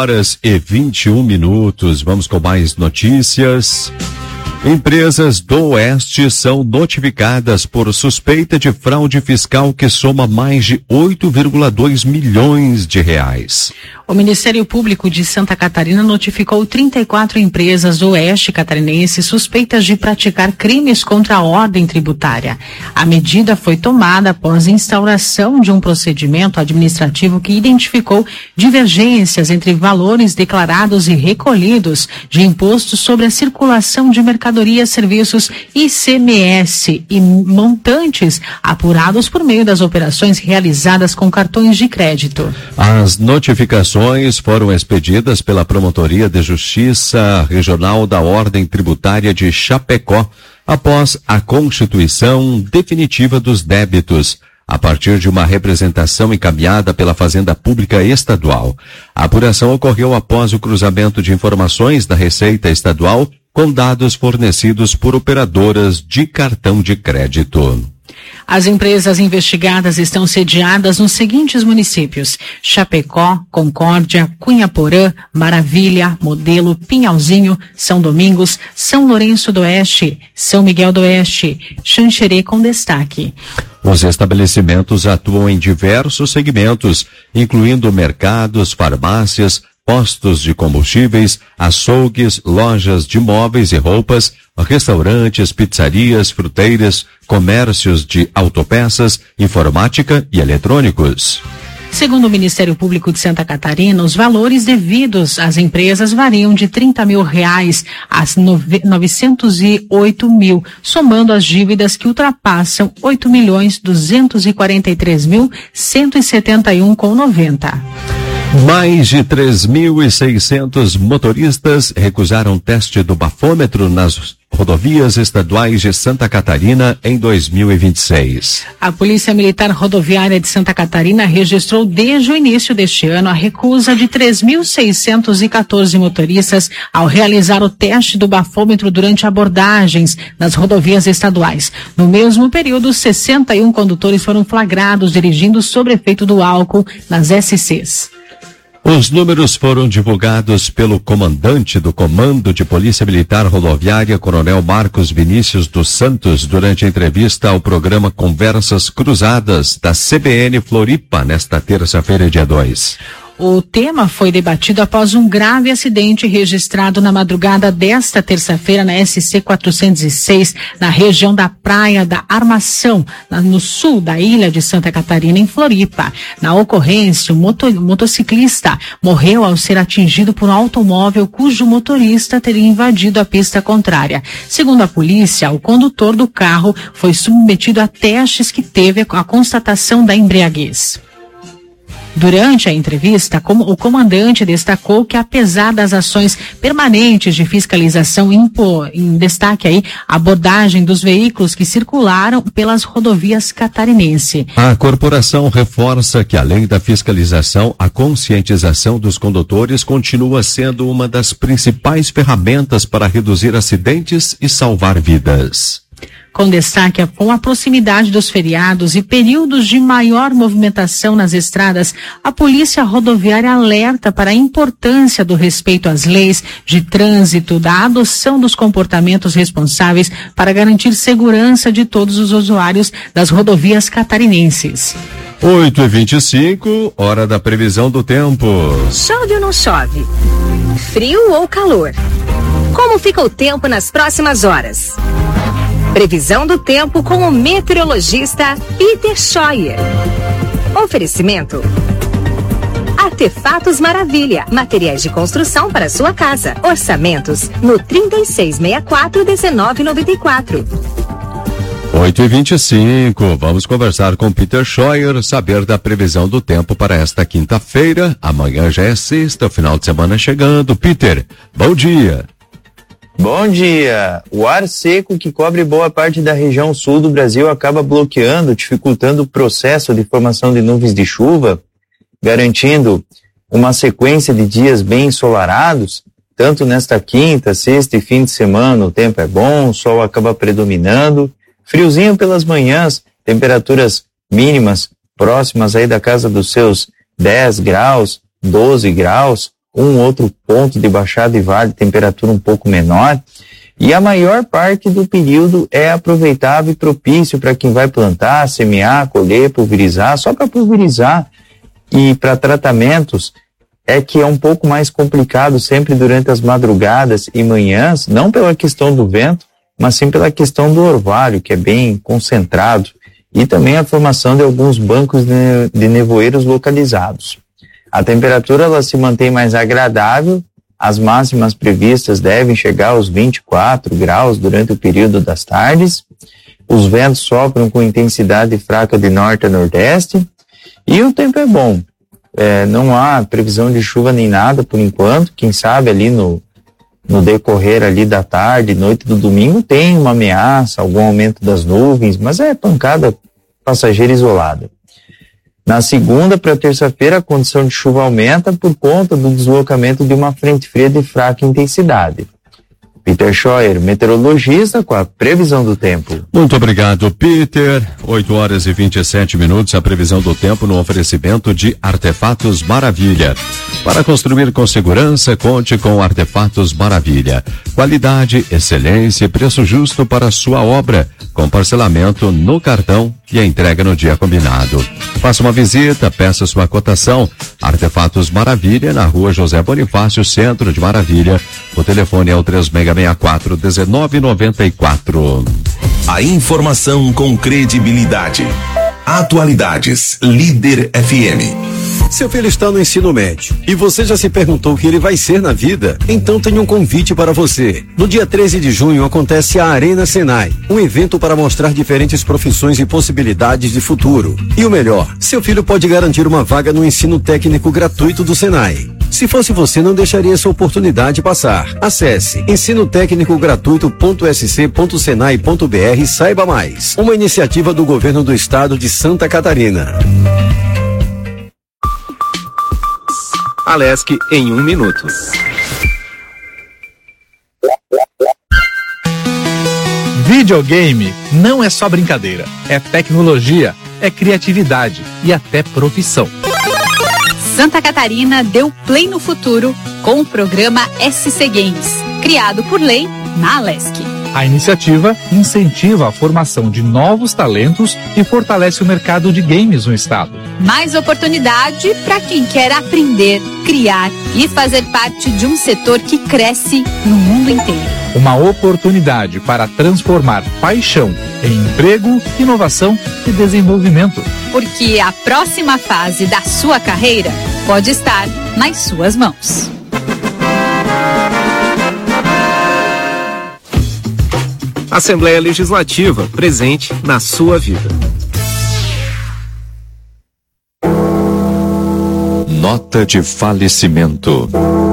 8h21. Vamos com mais notícias. Empresas do Oeste são notificadas por suspeita de fraude fiscal que soma mais de 8,2 milhões de reais. O Ministério Público de Santa Catarina notificou 34 empresas do Oeste Catarinense suspeitas de praticar crimes contra a ordem tributária. A medida foi tomada após a instauração de um procedimento administrativo que identificou divergências entre valores declarados e recolhidos de impostos sobre a circulação de mercadorias, serviços ICMS e montantes apurados por meio das operações realizadas com cartões de crédito. As notificações foram expedidas pela Promotoria de Justiça Regional da Ordem Tributária de Chapecó após a constituição definitiva dos débitos, a partir de uma representação encaminhada pela Fazenda Pública Estadual. A apuração ocorreu após o cruzamento de informações da Receita Estadual com dados fornecidos por operadoras de cartão de crédito. As empresas investigadas estão sediadas nos seguintes municípios: Chapecó, Concórdia, Cunhaporã, Maravilha, Modelo, Pinhalzinho, São Domingos, São Lourenço do Oeste, São Miguel do Oeste, Xanxerê com destaque. Os estabelecimentos atuam em diversos segmentos, incluindo mercados, farmácias, postos de combustíveis, açougues, lojas de móveis e roupas, restaurantes, pizzarias, fruteiras, comércios de autopeças, informática e eletrônicos. Segundo o Ministério Público de Santa Catarina, os valores devidos às empresas variam de R$30 mil a 908 mil, somando as dívidas que ultrapassam 8.243.171,90. Mais de 3.600 motoristas recusaram teste do bafômetro nas rodovias estaduais de Santa Catarina em 2026. A Polícia Militar Rodoviária de Santa Catarina registrou desde o início deste ano a recusa de 3.614 motoristas ao realizar o teste do bafômetro durante abordagens nas rodovias estaduais. No mesmo período, 61 condutores foram flagrados dirigindo sob efeito do álcool nas SCs. Os números foram divulgados pelo comandante do Comando de Polícia Militar Rodoviária, Coronel Marcos Vinícius dos Santos, durante a entrevista ao programa Conversas Cruzadas da CBN Floripa, nesta terça-feira, dia 2. O tema foi debatido após um grave acidente registrado na madrugada desta terça-feira na SC 406, na região da Praia da Armação, no sul da ilha de Santa Catarina, em Floripa. Na ocorrência, o motociclista morreu ao ser atingido por um automóvel cujo motorista teria invadido a pista contrária. Segundo a polícia, o condutor do carro foi submetido a testes que teve a constatação da embriaguez. Durante a entrevista, o comandante destacou que, apesar das ações permanentes de fiscalização, em destaque aí a abordagem dos veículos que circularam pelas rodovias catarinenses. A corporação reforça que, além da fiscalização, a conscientização dos condutores continua sendo uma das principais ferramentas para reduzir acidentes e salvar vidas. Com destaque com a proximidade dos feriados e períodos de maior movimentação nas estradas, a Polícia Rodoviária alerta para a importância do respeito às leis de trânsito, da adoção dos comportamentos responsáveis para garantir segurança de todos os usuários das rodovias catarinenses. 8h25, hora da previsão do tempo. Chove ou não chove? Frio ou calor? Como fica o tempo nas próximas horas? Previsão do tempo com o meteorologista Peter Scheuer. Oferecimento: Artefatos Maravilha, materiais de construção para sua casa. Orçamentos no 3664-1994. 8h25, vamos conversar com Peter Scheuer, saber da previsão do tempo para esta quinta-feira. Amanhã já é sexta, o final de semana chegando. Peter, bom dia. Bom dia! O ar seco que cobre boa parte da região sul do Brasil acaba bloqueando, dificultando o processo de formação de nuvens de chuva, garantindo uma sequência de dias bem ensolarados, tanto nesta quinta, sexta e fim de semana. O tempo é bom, o sol acaba predominando, friozinho pelas manhãs, temperaturas mínimas próximas aí da casa dos seus 10 graus, 12 graus, um outro ponto de baixada e vale, temperatura um pouco menor, e a maior parte do período é aproveitável e propício para quem vai plantar, semear, colher, pulverizar, só para pulverizar e para tratamentos é que é um pouco mais complicado sempre durante as madrugadas e manhãs, não pela questão do vento, mas sim pela questão do orvalho, que é bem concentrado, e também a formação de alguns bancos de nevoeiros localizados. A temperatura ela se mantém mais agradável, as máximas previstas devem chegar aos 24 graus durante o período das tardes, os ventos sopram com intensidade fraca de norte a nordeste, e o tempo é bom. Não há previsão de chuva nem nada por enquanto, quem sabe ali no decorrer ali da tarde, noite do domingo, tem uma ameaça, algum aumento das nuvens, mas é pancada passageira isolada. Na segunda para terça-feira, a condição de chuva aumenta por conta do deslocamento de uma frente fria de fraca intensidade. Peter Scheuer, meteorologista, com a previsão do tempo. Muito obrigado, Peter. 8h27, a previsão do tempo no oferecimento de Artefatos Maravilha. Para construir com segurança, conte com Artefatos Maravilha. Qualidade, excelência e preço justo para a sua obra, com parcelamento no cartão e a entrega no dia combinado. Faça uma visita, peça sua cotação. Artefatos Maravilha, na rua José Bonifácio, centro de Maravilha. O telefone é o 3664-1994. A informação com credibilidade. Atualidades Líder FM. Seu filho está no ensino médio e você já se perguntou o que ele vai ser na vida? Então tem um convite para você. No dia 13 de junho acontece a Arena Senai, um evento para mostrar diferentes profissões e possibilidades de futuro. E o melhor, seu filho pode garantir uma vaga no ensino técnico gratuito do Senai. Se fosse você, não deixaria essa oportunidade passar. Acesse ensinotécnicogratuito.sc.senai.br e saiba mais. Uma iniciativa do governo do estado de Santa Catarina. Alesc em 1 minuto. Videogame não é só brincadeira, é tecnologia, é criatividade e até profissão. Santa Catarina deu play no futuro com o programa SC Games, criado por lei na Alesc. A iniciativa incentiva a formação de novos talentos e fortalece o mercado de games no estado. Mais oportunidade para quem quer aprender, criar e fazer parte de um setor que cresce no mundo inteiro. Uma oportunidade para transformar paixão em emprego, inovação e desenvolvimento. Porque a próxima fase da sua carreira pode estar nas suas mãos. Assembleia Legislativa, presente na sua vida. Nota de falecimento.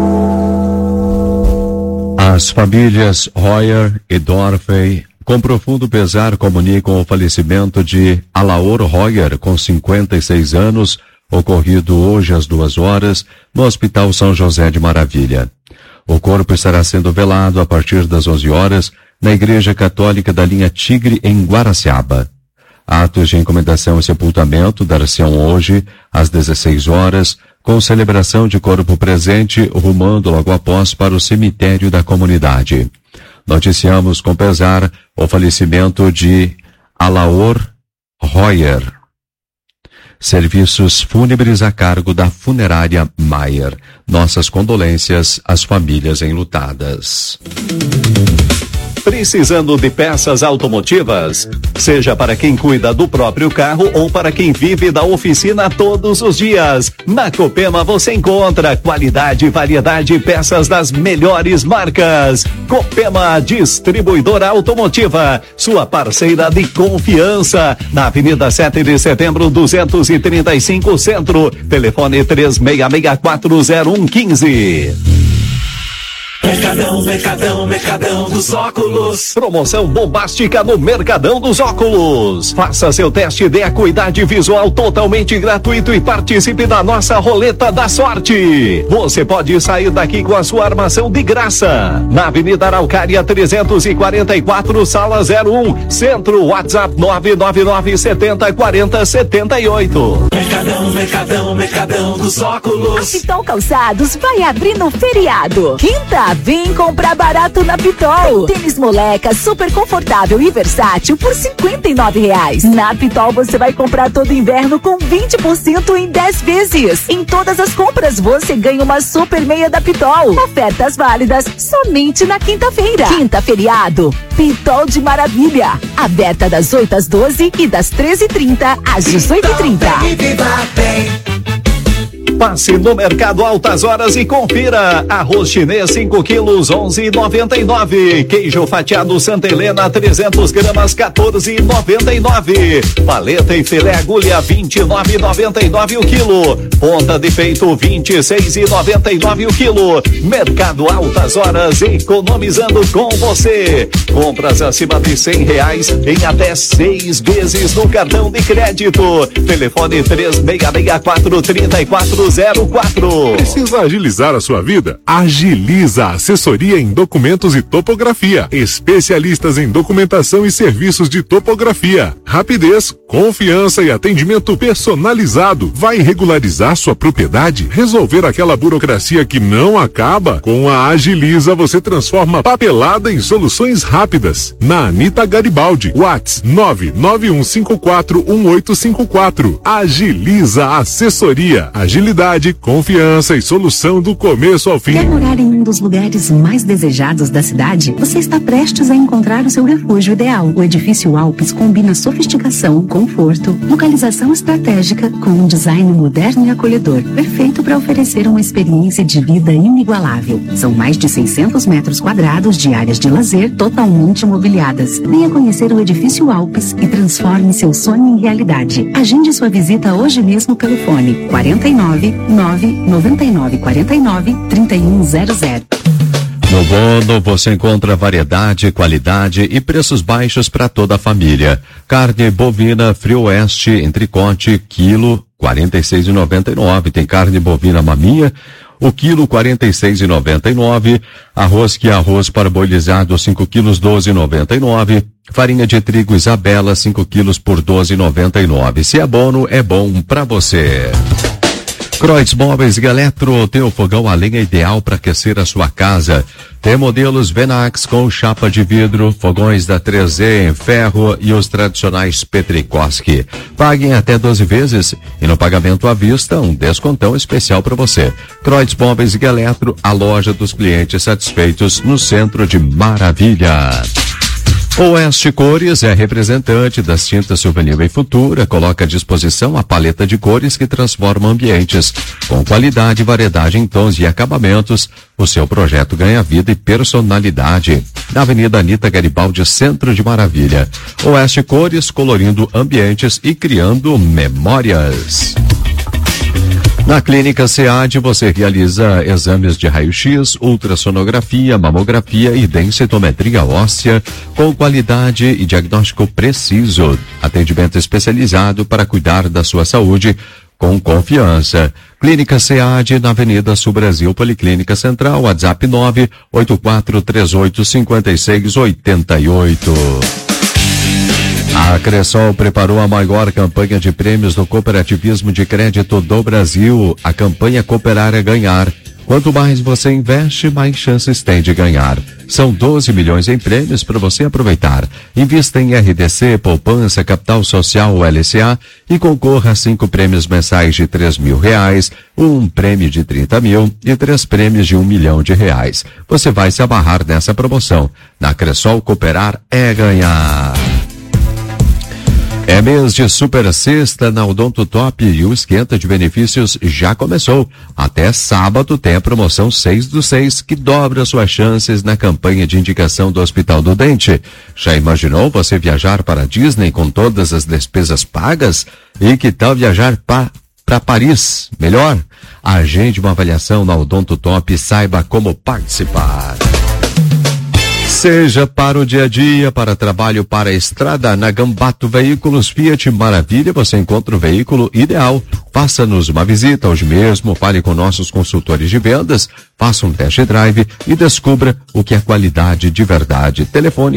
As famílias Royer e Dorfey, com profundo pesar, comunicam o falecimento de Alaor Royer, com 56 anos, ocorrido hoje às 2h, no Hospital São José de Maravilha. O corpo estará sendo velado a partir das 11h, na Igreja Católica da Linha Tigre, em Guaraciaba. Atos de encomendação e sepultamento dar-se-ão hoje, às 16h, com celebração de corpo presente, rumando logo após para o cemitério da comunidade. Noticiamos com pesar o falecimento de Alaor Royer. Serviços fúnebres a cargo da Funerária Maier. Nossas condolências às famílias enlutadas. Precisando de peças automotivas? Seja para quem cuida do próprio carro ou para quem vive da oficina todos os dias. Na Copema você encontra qualidade e variedade de peças das melhores marcas. Copema Distribuidora Automotiva, sua parceira de confiança. Na Avenida 7 de Setembro, 235 Centro. Telefone 36640115. Mercadão dos Óculos. Promoção bombástica no Mercadão dos Óculos. Faça seu teste de acuidade visual totalmente gratuito e participe da nossa roleta da sorte. Você pode sair daqui com a sua armação de graça. Na Avenida Araucária 344, Sala 01, Centro, WhatsApp 999704078. Mercadão dos Óculos. A Pitol Calçados vai abrir no feriado. Quinta, Vem comprar barato na Pitol. Tênis moleca super confortável e versátil por R$59. Na Pitol você vai comprar todo inverno com 20% em 10 vezes. Em todas as compras você ganha uma super meia da Pitol. Ofertas válidas somente na quinta-feira. Quinta feriado, Pitol de Maravilha. Aberta das 8 às 12 e das 13h30 às 18h30. Passe no Mercado Altas Horas e confira. Arroz chinês 5 quilos 11,99. Queijo fatiado Santa Helena 300 gramas 14,99. Paleta e filé agulha 29,99 o quilo. Ponta de peito 26,99 o quilo. Mercado Altas Horas, economizando com você. Compras acima de R$100 em até 6 vezes no cartão de crédito. Telefone 3664-3404. Precisa agilizar a sua vida? Agiliza Assessoria em Documentos e Topografia. Especialistas em documentação e serviços de topografia. Rapidez, confiança e atendimento personalizado. Vai regularizar sua propriedade? Resolver aquela burocracia que não acaba? Com a Agiliza você transforma papelada em soluções rápidas. Na Anita Garibaldi, WhatsApp 991541854. Agiliza Assessoria. Agilidade, confiança e solução do começo ao fim. Quer morar em um dos lugares mais desejados da cidade? Você está prestes a encontrar o seu refúgio ideal. O edifício Alpes combina sofisticação, conforto, localização estratégica com um design moderno e acolhedor, perfeito para oferecer uma experiência de vida inigualável. São mais de 600 metros quadrados de áreas de lazer totalmente mobiliadas. Venha conhecer o edifício Alpes e transforme seu sonho em realidade. Agende sua visita hoje mesmo pelo fone 49-999-49-3100. No Bono você encontra variedade, qualidade e preços baixos para toda a família. Carne bovina Frio Oeste, entrecote, quilo, R$46,99. Tem carne bovina maminha, o quilo R$46,99. Arroz que é arroz parboilizado 5 quilos R$12,99. Farinha de trigo Isabela 5 quilos por R$12,99. Se é Bono, é bom pra você. Croix Móveis e Eletro tem o fogão a lenha ideal para aquecer a sua casa. Tem modelos Venax com chapa de vidro, fogões da 3Z em ferro e os tradicionais Petrikoski. Paguem até 12 vezes e no pagamento à vista um descontão especial para você. Croix Móveis e Eletro, a loja dos clientes satisfeitos no centro de Maravilha. Oeste Cores é representante das tintas Souvenir e Futura, coloca à disposição a paleta de cores que transforma ambientes. Com qualidade e variedade em tons e acabamentos, o seu projeto ganha vida e personalidade. Na Avenida Anita Garibaldi, centro de Maravilha. Oeste Cores, colorindo ambientes e criando memórias. Na Clínica SEAD você realiza exames de raio-x, ultrassonografia, mamografia e densitometria óssea com qualidade e diagnóstico preciso. Atendimento especializado para cuidar da sua saúde com confiança. Clínica SEAD na Avenida Sul Brasil, Policlínica Central, WhatsApp 984385688. A Cressol preparou a maior campanha de prêmios do cooperativismo de crédito do Brasil. A campanha Cooperar é Ganhar. Quanto mais você investe, mais chances tem de ganhar. São 12 milhões em prêmios para você aproveitar. Invista em RDC, Poupança, Capital Social, LCA e concorra a 5 prêmios mensais de R$3.000, um prêmio de 30 mil e 3 prêmios de R$1 milhão. Você vai se amarrar nessa promoção. Na Cressol, Cooperar é Ganhar. É mês de super sexta na Odonto Top e o esquenta de benefícios já começou. Até sábado tem a promoção 6 do 6 que dobra suas chances na campanha de indicação do Hospital do Dente. Já imaginou você viajar para a Disney com todas as despesas pagas? E que tal viajar para Paris? Melhor? Agende uma avaliação na Odonto Top e saiba como participar. Seja para o dia a dia, para trabalho, para a estrada, na Gambato Veículos Fiat Maravilha, você encontra o veículo ideal. Faça-nos uma visita hoje mesmo, fale com nossos consultores de vendas, faça um test drive e descubra o que é qualidade de verdade. Telefone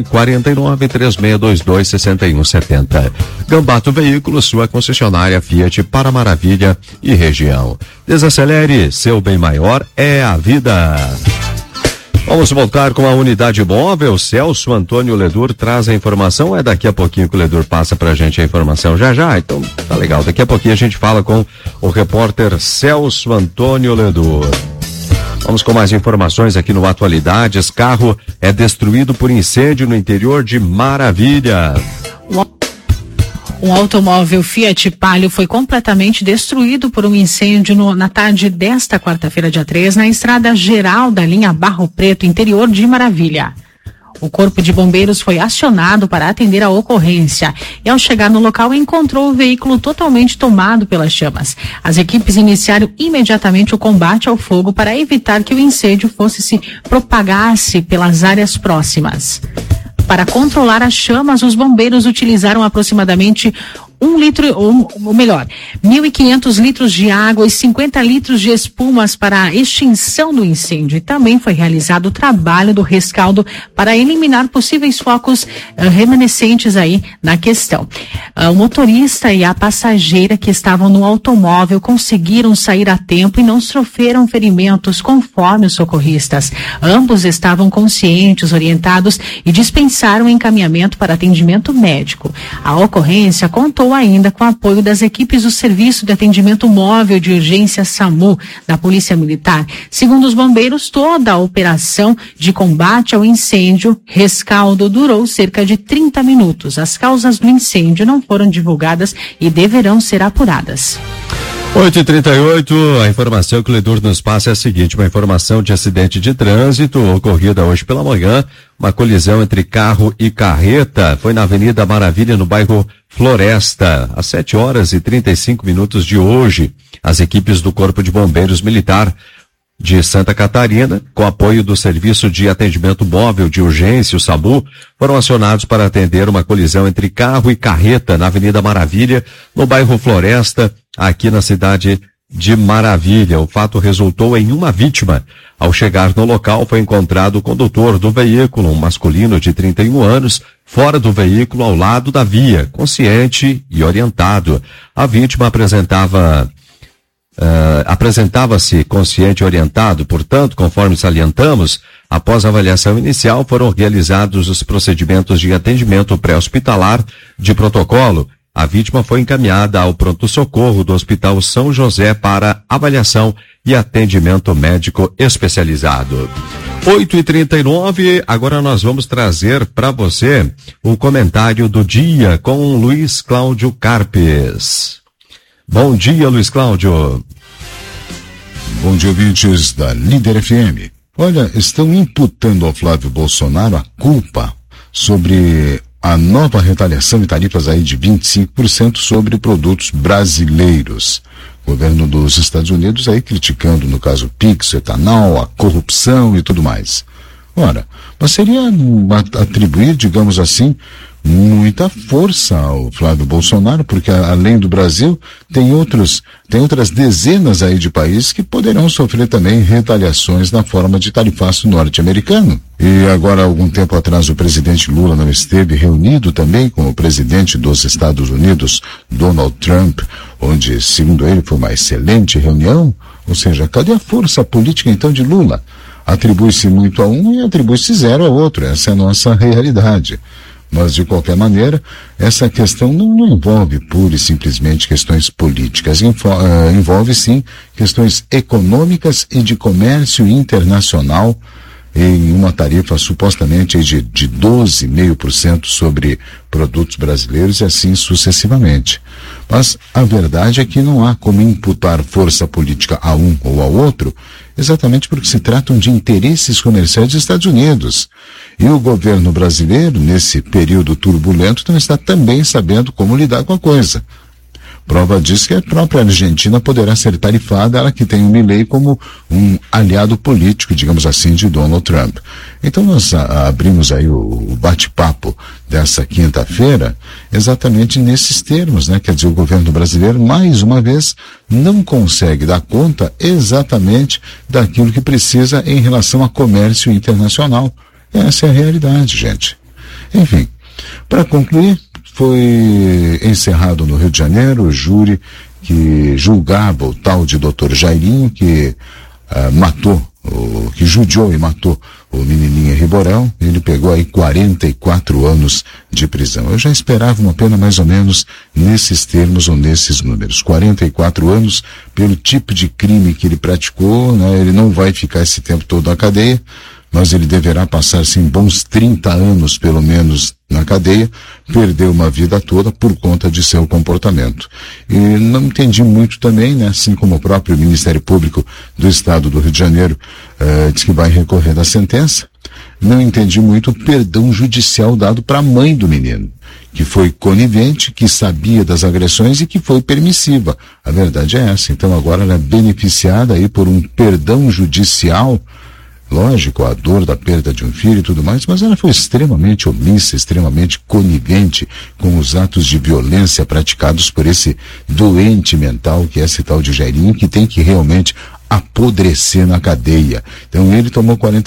49-3622-6170. Gambato Veículos, sua concessionária Fiat para Maravilha e região. Desacelere, seu bem maior é a vida. Vamos voltar com a unidade móvel. Celso Antônio Ledur traz a informação. É daqui a pouquinho que o Ledur passa pra gente a informação. Já, então tá legal. Daqui a pouquinho a gente fala com o repórter Celso Antônio Ledur. Vamos com mais informações aqui no Atualidades. Carro é destruído por incêndio no interior de Maravilha. Um automóvel Fiat Palio foi completamente destruído por um incêndio na tarde desta quarta-feira, dia 3, na estrada geral da linha Barro Preto, interior de Maravilha. O Corpo de Bombeiros foi acionado para atender a ocorrência e, ao chegar no local, encontrou o veículo totalmente tomado pelas chamas. As equipes iniciaram imediatamente o combate ao fogo para evitar que o incêndio se propagasse pelas áreas próximas. Para controlar as chamas, os bombeiros utilizaram aproximadamente 1.500 litros de água e 50 litros de espumas para a extinção do incêndio. E também foi realizado o trabalho do rescaldo para eliminar possíveis focos remanescentes aí na questão. O motorista e a passageira que estavam no automóvel conseguiram sair a tempo e não sofreram ferimentos, conforme os socorristas. Ambos estavam conscientes, orientados e dispensaram encaminhamento para atendimento médico. A ocorrência contou ainda com o apoio das equipes do Serviço de Atendimento Móvel de Urgência SAMU da Polícia Militar. Segundo os bombeiros, toda a operação de combate ao incêndio rescaldo durou cerca de 30 minutos. As causas do incêndio não foram divulgadas e deverão ser apuradas. 8h38, a informação que o Ledur nos passa é a seguinte: uma informação de acidente de trânsito ocorrida hoje pela manhã, uma colisão entre carro e carreta, foi na Avenida Maravilha, no bairro Floresta, às 7h35 de hoje. As equipes do Corpo de Bombeiros Militar de Santa Catarina, com apoio do Serviço de Atendimento Móvel de Urgência, o SAMU, foram acionados para atender uma colisão entre carro e carreta na Avenida Maravilha, no bairro Floresta, aqui na cidade de Maravilha. O fato resultou em uma vítima. Ao chegar no local, foi encontrado o condutor do veículo, um masculino de 31 anos, fora do veículo ao lado da via, consciente e orientado. A vítima apresentava-se consciente e orientado, portanto, conforme salientamos, após a avaliação inicial foram realizados os procedimentos de atendimento pré-hospitalar de protocolo. A vítima foi encaminhada ao pronto-socorro do Hospital São José para avaliação e atendimento médico especializado. 8h39, agora nós vamos trazer para você o comentário do dia com Luiz Cláudio Carpes. Bom dia, Luiz Cláudio. Bom dia, ouvintes da Líder FM. Olha, estão imputando ao Flávio Bolsonaro a culpa sobre a nova retaliação de tarifas aí de 25% sobre produtos brasileiros. O governo dos Estados Unidos aí criticando, no caso, Pix, etanol, a corrupção e tudo mais. Ora, mas seria atribuir, digamos assim, muita força ao Flávio Bolsonaro, porque além do Brasil, tem outras dezenas aí de países que poderão sofrer também retaliações na forma de tarifaço norte-americano. E agora, algum tempo atrás, o presidente Lula não esteve reunido também com o presidente dos Estados Unidos, Donald Trump, onde, segundo ele, foi uma excelente reunião? Ou seja, cadê a força política então de Lula? Atribui-se muito a um e atribui-se zero a outro. Essa é a nossa realidade. Mas, de qualquer maneira, essa questão não envolve pura e simplesmente questões políticas. Envolve, sim, questões econômicas e de comércio internacional em uma tarifa supostamente de 12,5% sobre produtos brasileiros e assim sucessivamente. Mas a verdade é que não há como imputar força política a um ou ao outro, exatamente porque se tratam de interesses comerciais dos Estados Unidos. E o governo brasileiro, nesse período turbulento, não está também sabendo como lidar com a coisa. Prova disso que a própria Argentina poderá ser tarifada, ela que tem o Milei como um aliado político, digamos assim, de Donald Trump. Então nós abrimos aí o bate-papo dessa quinta-feira exatamente nesses termos, né? Quer dizer, o governo brasileiro, mais uma vez, não consegue dar conta exatamente daquilo que precisa em relação a comércio internacional. Essa é a realidade, gente. Enfim, para concluir, foi encerrado no Rio de Janeiro o júri que julgava o tal de Dr. Jairinho, que que judiou e matou o o menininho Henri Borel, ele pegou aí 44 anos de prisão. Eu já esperava uma pena mais ou menos nesses termos ou nesses números. 44 anos pelo tipo de crime que ele praticou, né? Ele não vai ficar esse tempo todo na cadeia, mas ele deverá passar, sim, bons 30 anos, pelo menos, na cadeia. Perdeu uma vida toda por conta de seu comportamento. E não entendi muito também, né? Assim como o próprio Ministério Público do Estado do Rio de Janeiro diz que vai recorrer da sentença, não entendi muito o perdão judicial dado para a mãe do menino, que foi conivente, que sabia das agressões e que foi permissiva. A verdade é essa. Então agora ela é beneficiada aí por um perdão judicial. Lógico, a dor da perda de um filho e tudo mais, mas ela foi extremamente omissa, extremamente conivente com os atos de violência praticados por esse doente mental que é esse tal de Jairinho, que tem que realmente apodrecer na cadeia. Então ele tomou 40